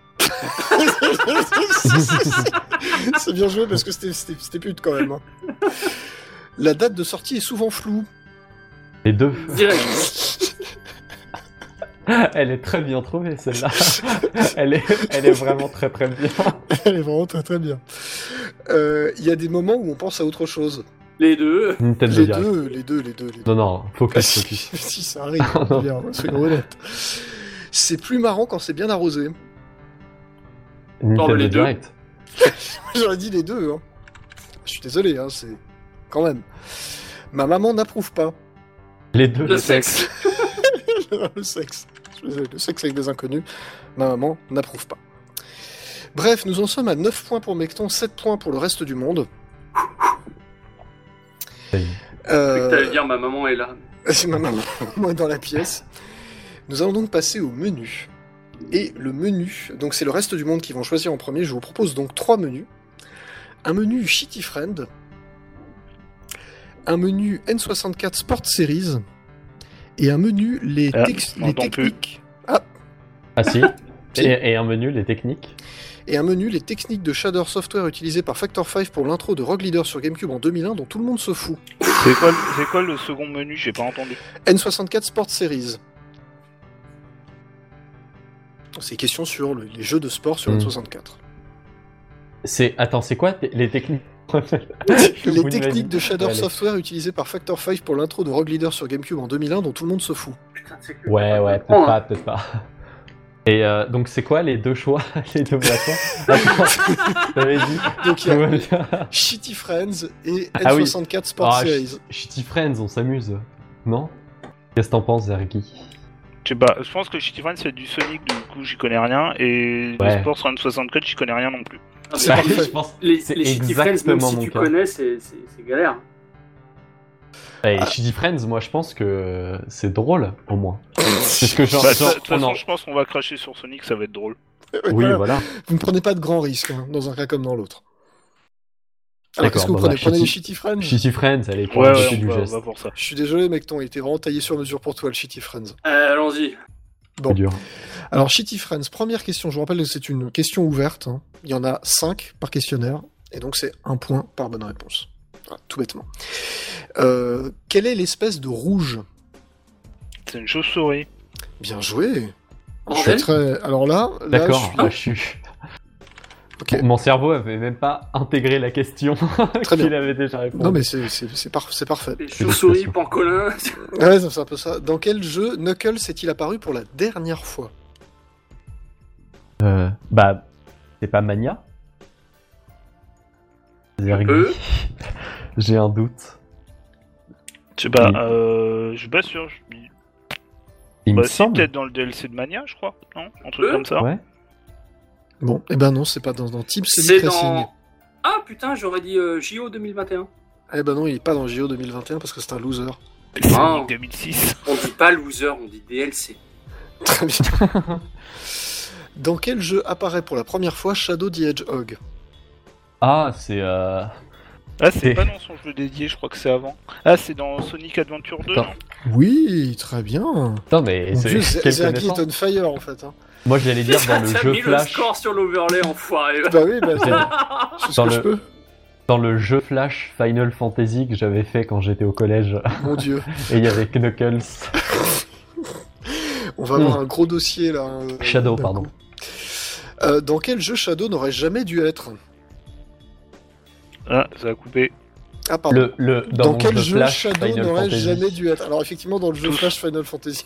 C'est bien joué parce que c'était pute quand même. Hein. La date de sortie est souvent floue. Les deux. Direct. Elle est très bien trouvée celle-là. Elle est vraiment très très bien. Elle est vraiment très très bien. Il y a des moments où on pense à autre chose. Les deux. Les deux. Non, focus. Si ça arrive, soyons honnêtes. C'est plus marrant quand c'est bien arrosé. Nintendo Direct. J'aurais dit les deux. Hein. Je suis désolé, hein, c'est quand même. Ma maman n'approuve pas. Les deux. Le sexe. Le sexe. Le sexe avec des inconnus. Ma maman n'approuve pas. Bref, nous en sommes à 9 points pour Mecton, 7 points pour le reste du monde. T'allais dire ma maman est là. Ma maman est dans la pièce. Nous allons donc passer au menu. Et le menu, donc c'est le reste du monde qui vont choisir en premier. Je vous propose donc 3 menus. Un menu Shitty Friend. Un menu N64 Sport Series. Et un menu les techniques. Ah si. Et un menu les techniques. Et un menu les techniques de shader software utilisées par Factor 5 pour l'intro de Rogue Leader sur GameCube en 2001 dont tout le monde se fout. C'est quoi le second menu? J'ai pas entendu. N64 Sport Series. C'est question sur les jeux de sport sur N64. Attends, c'est quoi les techniques? Les techniques de shader software utilisées par Factor 5 pour l'intro de Rogue Leader sur GameCube en 2001 dont tout le monde se fout. Putain, Ouais, peut-être pas. Et donc c'est quoi les deux choix? Les deux choix t'avais dit. Donc il y a Shitty Friends et N64 Sport Series. Shitty Friends, on s'amuse, non? Qu'est-ce que t'en penses, Zergi? Je sais pas, je pense que Shitty Friends c'est du Sonic, du coup j'y connais rien, et le sport sur N64 j'y connais rien non plus. C'est parfait. Je pense les Shitty Friends, même si mon tu cas. connais, c'est galère. Et Shitty Friends, moi je pense que c'est drôle, au moins. C'est ce que De toute façon, je pense qu'on va cracher sur Sonic, ça va être drôle. Oui, voilà. Vous ne prenez pas de grands risques, hein, dans un cas comme dans l'autre. Alors qu'est-ce que vous prenez les Shitty Friends? Shitty Friends, allez, pour ouais, du geste. On va pour ça. Je suis désolé, Mecton, il était vraiment taillé sur mesure pour toi, le Shitty Friends. Allons-y. Bon. Alors, Shitty Friends, première question. Je vous rappelle que c'est une question ouverte. Hein. Il y en a 5 par questionnaire. Et donc, c'est 1 point par bonne réponse. Voilà, tout bêtement. Quelle est l'espèce de rouge? C'est une chauve-souris. Bien joué. Je suis très... Alors là d'accord, je suis... Okay. Mon cerveau avait même pas intégré la question qu'il avait déjà répondu. Non mais c'est parfait. Les chauves-souris, pancolin. Ouais, c'est un peu ça. Dans quel jeu Knuckles est-il apparu pour la dernière fois? C'est pas Mania? J'ai un doute. Je sais pas, je suis pas sûr. Il me semble. Peut-être dans le DLC de Mania, je crois, non? Un truc comme ça. Ouais. Bon, non, c'est pas dans Team Sonic Racing. Ah putain, j'aurais dit JO 2021. Non, il est pas dans JO 2021 parce que c'est un loser. Sonic 2006. On dit pas loser, on dit DLC. Très bien. Dans quel jeu apparaît pour la première fois Shadow the Hedgehog? Ah, c'est c'est pas dans son jeu dédié, je crois que c'est avant. Ah, c'est dans Sonic Adventure 2, non? Oui, très bien. Non, mais c'est Zergi est on fire en fait. Hein. Moi, j'allais dire dans le jeu Flash. T'as mis le score sur l'overlay, enfoiré. Bah oui, c'est ce que je peux. Dans le jeu Flash Final Fantasy que j'avais fait quand j'étais au collège. Mon dieu. Et il y avait Knuckles. On va avoir un gros dossier là. Shadow, pardon. Dans quel jeu Shadow n'aurait jamais dû être? Ah, ça a coupé. Ah, pardon. Dans quel jeu jeu Flash, Shadow Final n'aurait Fantasy. jamais dû être? Alors effectivement, dans le jeu Flash Final Fantasy.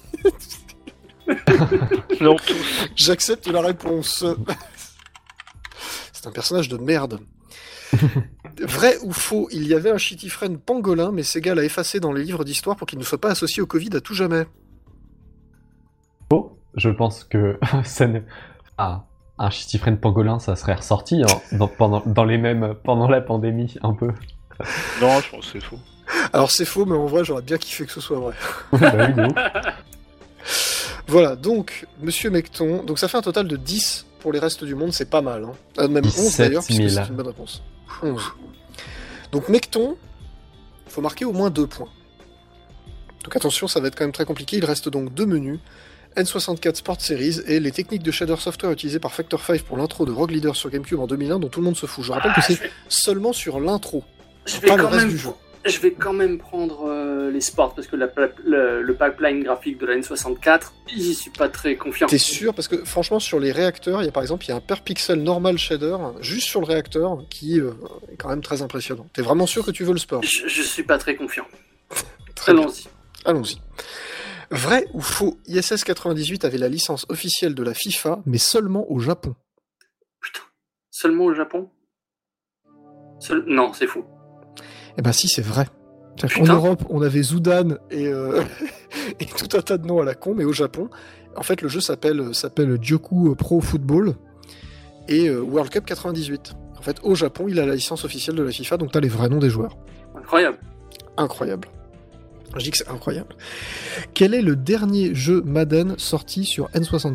Non, tous. J'accepte la réponse. C'est un personnage de merde. Vrai ou faux, il y avait un Shitty Friend pangolin, mais Sega l'a effacé dans les livres d'histoire pour qu'il ne soit pas associé au Covid à tout jamais. Faux. Je pense que ça ne... Ah. un Shitty Friend Pangolin, ça serait ressorti pendant la pandémie, un peu. Non, je pense que c'est faux. Alors c'est faux, mais en vrai, j'aurais bien kiffé que ce soit vrai. Bah oui, Voilà, donc, Monsieur Mecton, donc ça fait un total de 10 pour les restes du monde, c'est pas mal. Même 11 d'ailleurs, puisque c'est une bonne réponse. 11. Donc Mecton, il faut marquer au moins 2 points. Donc attention, ça va être quand même très compliqué, il reste donc 2 menus. N64 Sport Series et les techniques de shader software utilisées par Factor 5 pour l'intro de Rogue Leader sur GameCube en 2001 dont tout le monde se fout. Je rappelle que c'est seulement sur l'intro, pas le reste du jeu. Je vais quand même prendre les sports parce que le pipeline graphique de la N64, j'y suis pas très confiant. T'es sûr? Parce que franchement, sur les réacteurs, il y a un per pixel normal shader juste sur le réacteur qui est quand même très impressionnant. T'es vraiment sûr que tu veux le sport? Je suis pas très confiant. Allons-y. Vrai ou faux, ISS 98 avait la licence officielle de la FIFA, mais seulement au Japon. Putain, seulement au Japon? Non, c'est faux. Eh ben si, c'est vrai. En Europe, on avait Zoudan et tout un tas de noms à la con, mais au Japon, en fait, le jeu s'appelle Dioku Pro Football et World Cup 98. En fait, au Japon, il a la licence officielle de la FIFA, donc t'as les vrais noms des joueurs. Incroyable. Je dis que c'est incroyable. Quel est le dernier jeu Madden sorti sur N64 ?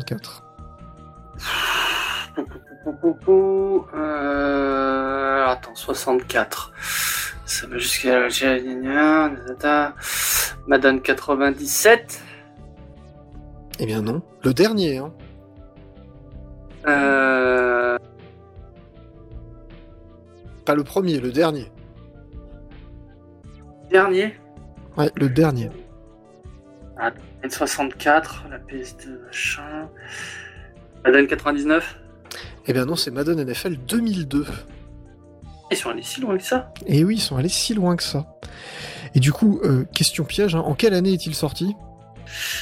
Attends, 64. Ça va jusqu'à Madden 97. Eh bien non, le dernier. Pas le premier, le dernier. Dernier ? Ouais, le dernier. Ah, N64, la PS2, machin. Madden 99 ? Eh bien non, c'est Madden NFL 2002. Ils sont allés si loin que ça ? Eh oui, ils sont allés si loin que ça. Et du coup, question piège, en quelle année est-il sorti ? 2002 ?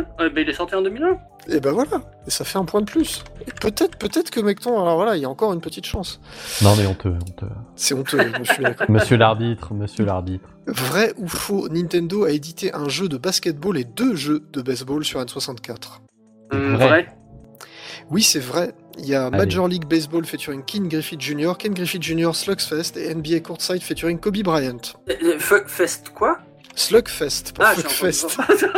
Il est sorti en 2001 ? Et ben voilà, et ça fait un point de plus. Et peut-être que Mecton, alors voilà, il y a encore une petite chance. Non mais honteux. C'est honteux, monsieur. Monsieur l'arbitre. Vrai ou faux, Nintendo a édité un jeu de basketball et 2 jeux de baseball sur N64 ? Vrai. Oui, c'est vrai. Il y a Major League Baseball featuring Ken Griffey Jr., Ken Griffey Jr. Slugfest et NBA Courtside featuring Kobe Bryant. Fest quoi ? Slugfest, pas Fuckfest.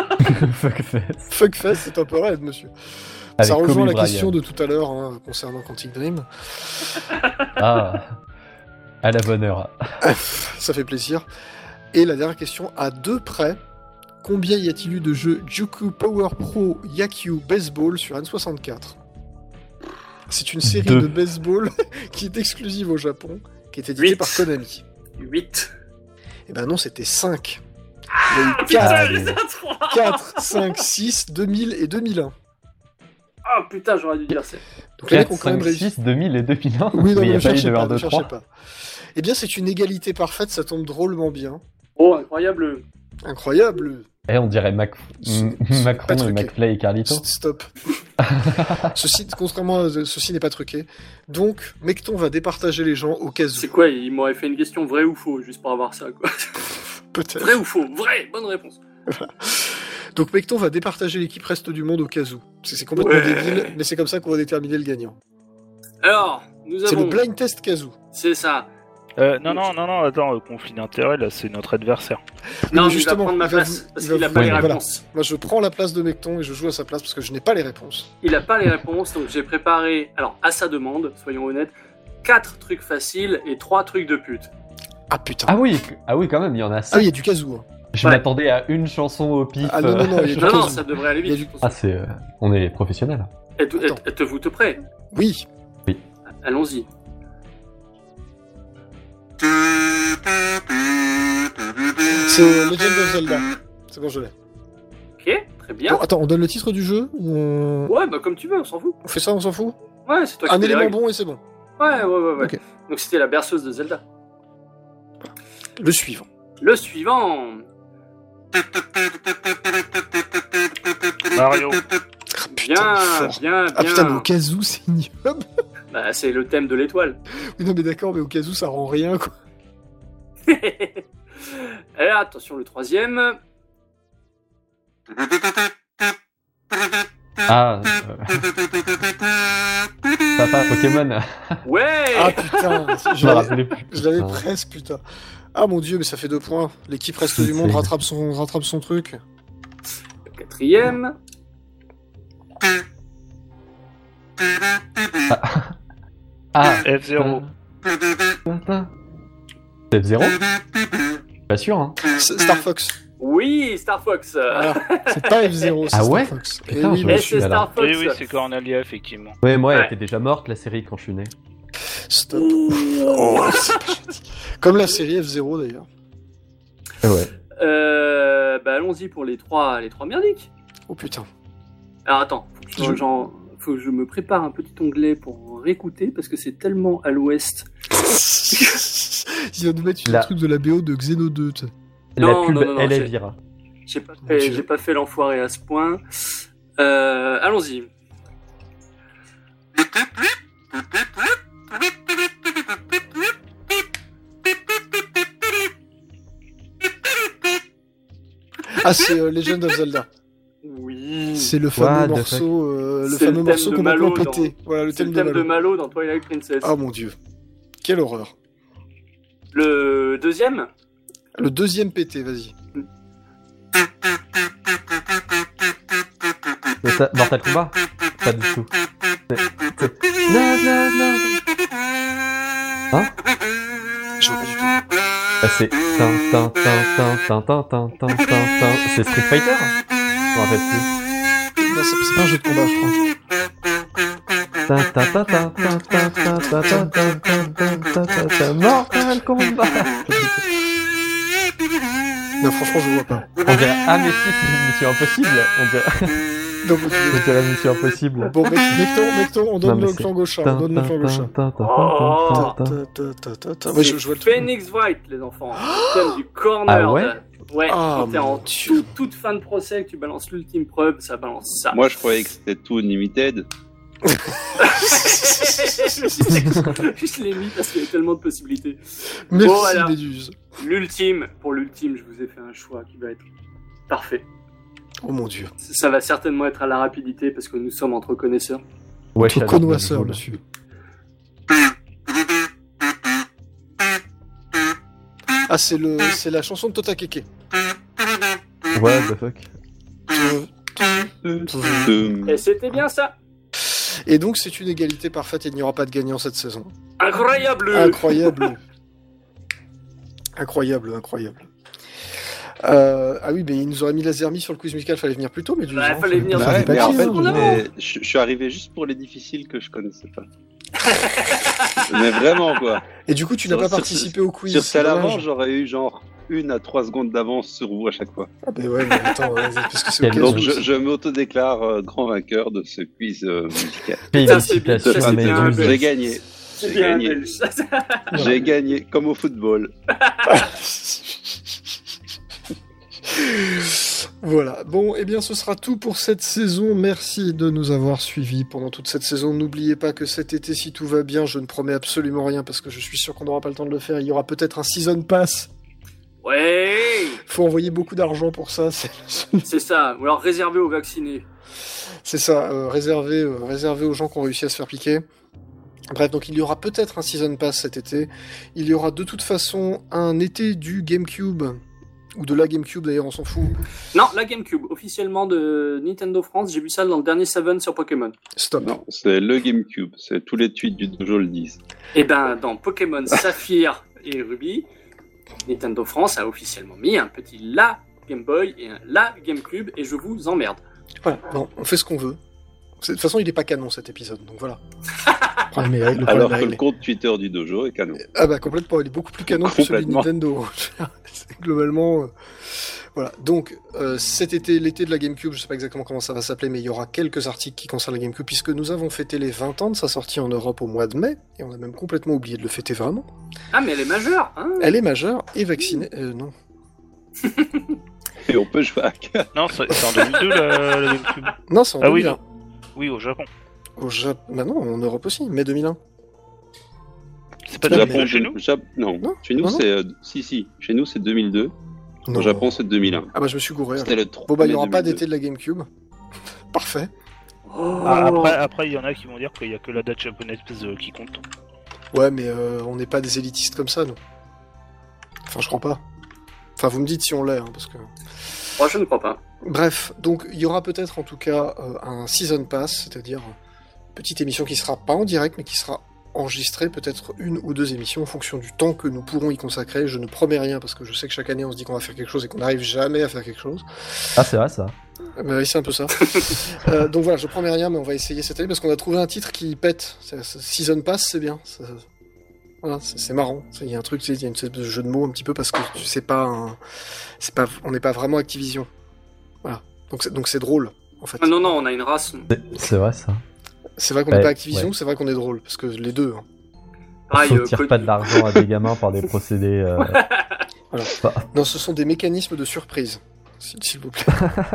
Fuckfest, c'est un peu raide, monsieur. Avec ça rejoint Kobe la question Bryant de tout à l'heure concernant Quantic Dream. Ah, à la bonne heure. Ça fait plaisir. Et la dernière question, à 2 près, combien y a-t-il eu de jeux Juku Power Pro Yakyu Baseball sur N64 ? C'est une série de baseball qui est exclusive au Japon, qui est éditée par Konami. 8. Eh ben non, c'était 5. Il y a eu 4, 5, 6, 2000 et 2001. Ah putain, j'aurais dû dire ça. Donc les mecs ont quand même 6, 2000 et 2001. Oui, non, mais il n'y a pas eu de 1, 2, 3. Eh bien, c'est une égalité parfaite, ça tombe drôlement bien. Oh, incroyable. On dirait Macron et McFly et Carlito. Stop. Ceci n'est pas truqué. Donc, Mecton va départager les gens au cas où. C'est quoi ? Il m'aurait fait une question vrai ou faux, juste pour avoir ça, quoi. Peut-être. Vrai ou faux ? Vrai, bonne réponse. Donc, Mecton va départager l'équipe reste du monde au cas où. C'est complètement débile, mais c'est comme ça qu'on va déterminer le gagnant. Alors, nous avons... C'est le blind test Kazoo. C'est ça. Non, attends, conflit d'intérêt, là, c'est notre adversaire. Non, mais justement, il va prendre ma place, parce qu'il n'a pas les réponses. Voilà. Moi, je prends la place de Mecton et je joue à sa place parce que je n'ai pas les réponses. Il n'a pas les réponses, donc j'ai préparé, alors, à sa demande, soyons honnêtes, 4 trucs faciles et 3 trucs de pute. Ah putain. Ah oui, quand même, il y en a 5. Ah, il y a du Kazoo. Je m'attendais à une chanson au pif. Ah non, il y a du non, ça devrait aller vite. On est professionnels. Êtes-vous prêts ? Oui. Allons-y. C'est Legend of Zelda. C'est bon, je l'ai. Ok, très bien. Bon, attends, on donne le titre du jeu ou on... Ouais, bah comme tu veux, on s'en fout. On fait ça, on s'en fout ? Ouais, c'est toi qui un élément bon et c'est bon. Ouais. Okay. Donc c'était la berceuse de Zelda. Le suivant. Mario. Bien. Ah putain, mais au cas où, c'est ignoble. Bah, c'est le thème de l'étoile. Oui, non, mais d'accord, mais au cas où, ça rend rien, quoi. Et attention, le 3e. Ah. Papa Pokémon. Ouais. Ah putain, je l'avais presque, putain. Ah mon dieu, mais ça fait 2 points. L'équipe reste du monde rattrape son truc. Le 4e. F0. C'est F0 Pas sûr, hein. Star Fox. Oui, Star Fox. Voilà. C'est pas F0, c'est Star Fox. Putain, oui, c'est Star Fox. Oui, c'est Cornelia, effectivement. Ouais, moi, elle était déjà morte, la série, quand je suis né. Stop. Oh, c'est pas gentil. Comme la série F0, d'ailleurs. Ouais. Bah, allons-y pour les trois merdiques. Oh putain. Alors attends, faut que je me prépare un petit onglet pour réécouter parce que c'est tellement à l'ouest. Il va nous mettre un truc de la BO de Xeno 2. La pub, elle est vira. J'ai pas fait l'enfoiré à ce point. Allons-y. Ah, c'est Legend of Zelda. Oui. C'est le fameux morceau, complètement pété. Voilà, le thème de Malo dans Twilight Princess. Ah mon dieu, quelle horreur. Le deuxième. Le deuxième pété, vas-y. Mortal Kombat. Pas du tout. Hein? Je vois pas du tout. C'est c'est Street Fighter? Je m'en rappelle plus. Non, c'est pas un jeu de combat, je crois. Mortal Kombat. Non, franchement, je vois pas. On dirait mais si, c'est une mission impossible. On dirait Mission Impossible. Bon, mettons, on donne le flanc gauche. On donne le flanc gauche. Ouais, je vois le Phoenix Wright, les enfants. Le thème du corner. Ah ouais? Ouais, quand t'es en toute fin de procès, que tu balances l'ultime preuve, ça balance ça. Moi, je croyais que c'était tout Unlimited. Je l'ai mis parce qu'il y a tellement de possibilités. Merci, bon, voilà. Méduse. Pour l'ultime, je vous ai fait un choix qui va être parfait. Oh mon dieu. Ça va certainement être à la rapidité parce que nous sommes entre connaisseurs. Ouais, entre connoisseurs, monsieur. Ah, c'est la chanson de Tota Keke. Ouais, the fuck. Et c'était bien ça. Et donc, c'est une égalité parfaite et il n'y aura pas de gagnant cette saison. Incroyable. Ah oui, mais il nous aurait mis la Zermie sur le quiz musical, fallait venir plus tôt, mais fallait venir. Mais en fait, je suis arrivé juste pour les difficiles que je connaissais pas. Mais vraiment, quoi. Et du coup, tu n'as pas participé au quiz. Sur celle avant, j'aurais eu genre 1 à 3 secondes d'avance sur vous à chaque fois. Ah ben ouais, mais attends, parce que c'est ok. Donc je m'auto-déclare grand vainqueur de ce quiz musical. Félicitations. J'ai gagné. J'ai gagné, comme au football. Voilà, bon, eh bien ce sera tout pour cette saison. Merci de nous avoir suivis pendant toute cette saison. N'oubliez pas que cet été, si tout va bien, je ne promets absolument rien parce que je suis sûr qu'on n'aura pas le temps de le faire. Il y aura peut-être un Season Pass. Ouais. Faut envoyer beaucoup d'argent pour ça. C'est ça, ou alors réservé aux vaccinés. C'est ça, réservé aux gens qui ont réussi à se faire piquer. Bref, donc il y aura peut-être un Season Pass cet été. Il y aura de toute façon un été du GameCube. Ou de la GameCube d'ailleurs, on s'en fout. Non, la GameCube, officiellement de Nintendo France. J'ai vu ça dans le dernier Seven sur Pokémon. Stop. Non, c'est le GameCube. C'est tous les tweets du dojo le disent. Et ben, dans Pokémon Saphir et Ruby, Nintendo France a officiellement mis un petit la Game Boy et un la GameCube et je vous emmerde. Voilà, bon, on fait ce qu'on veut. De toute façon, il n'est pas canon cet épisode, donc voilà. Alors que le compte Twitter du dojo est canon. Ah bah complètement, il est beaucoup plus canon que celui de Nintendo. Globalement, voilà. Donc cet été, l'été de la GameCube, je sais pas exactement comment ça va s'appeler, mais il y aura quelques articles qui concernent la GameCube puisque nous avons fêté les 20 ans de sa sortie en Europe au mois de mai et on a même complètement oublié de le fêter vraiment. Ah mais elle est majeure, hein. Elle est majeure et vaccinée. Non. Et on peut jouer à 4. Non, c'est en 2002 la GameCube. Non, c'est en 2001. Oui, au Japon. Bah non, en Europe aussi, mai 2001. C'est pas Japon, chez nous Non, chez nous c'est... Si, chez nous c'est 2002. Au Japon c'est 2001. Ah bah je me suis gouré. C'était le 3. Bon bah il n'y aura pas d'été de la GameCube. Parfait. Après, il y en a qui vont dire qu'il n'y a que la date japonaise qui compte. Ouais, mais on n'est pas des élitistes comme ça, nous. Enfin, je crois pas. Enfin, vous me dites si on l'est, hein, parce que... Moi, je ne crois pas. Bref, donc il y aura peut-être en tout cas un Season Pass, c'est-à-dire une petite émission qui sera pas en direct, mais qui sera enregistrée, peut-être 1 ou 2 émissions en fonction du temps que nous pourrons y consacrer. Je ne promets rien, parce que je sais que chaque année on se dit qu'on va faire quelque chose et qu'on n'arrive jamais à faire quelque chose. Ah, c'est vrai ça. Bah oui, c'est un peu ça. Donc voilà, je promets rien, mais on va essayer cette année, parce qu'on a trouvé un titre qui pète. Season Pass, c'est bien. Voilà, c'est marrant. Il y a un truc, il y a une espèce de jeu de mots un petit peu, parce que on n'est pas vraiment Activision. Voilà. Donc c'est drôle, en fait. Ah non, on a une race. C'est vrai ça. C'est vrai qu'on n'est pas Activision, c'est vrai qu'on est drôle, parce que les deux. Hein. On ne tire pas de l'argent à des gamins par des procédés... Voilà. Non, ce sont des mécanismes de surprise, s'il vous plaît.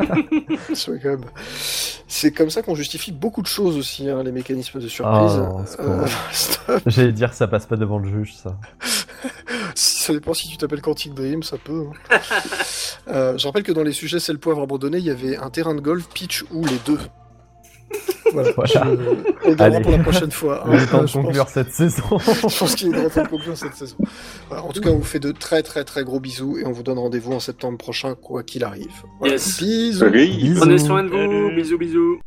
C'est comme ça qu'on justifie beaucoup de choses aussi, hein, les mécanismes de surprise. J'allais dire ça passe pas devant le juge, ça. Ça dépend si tu t'appelles Quantic Dream, ça peut. Hein. Je rappelle que dans les sujets C'est le poivre abandonné, il y avait un terrain de golf, pitch ou les deux. Voilà. On verra pour la prochaine fois. Il est temps de conclure cette saison. Je pense qu'il est temps de conclure cette saison. Voilà, en tout cas, on vous fait de très très très gros bisous et on vous donne rendez-vous en septembre prochain, quoi qu'il arrive. Voilà. Yes. Bisous. Prenez soin de vous. Bisous.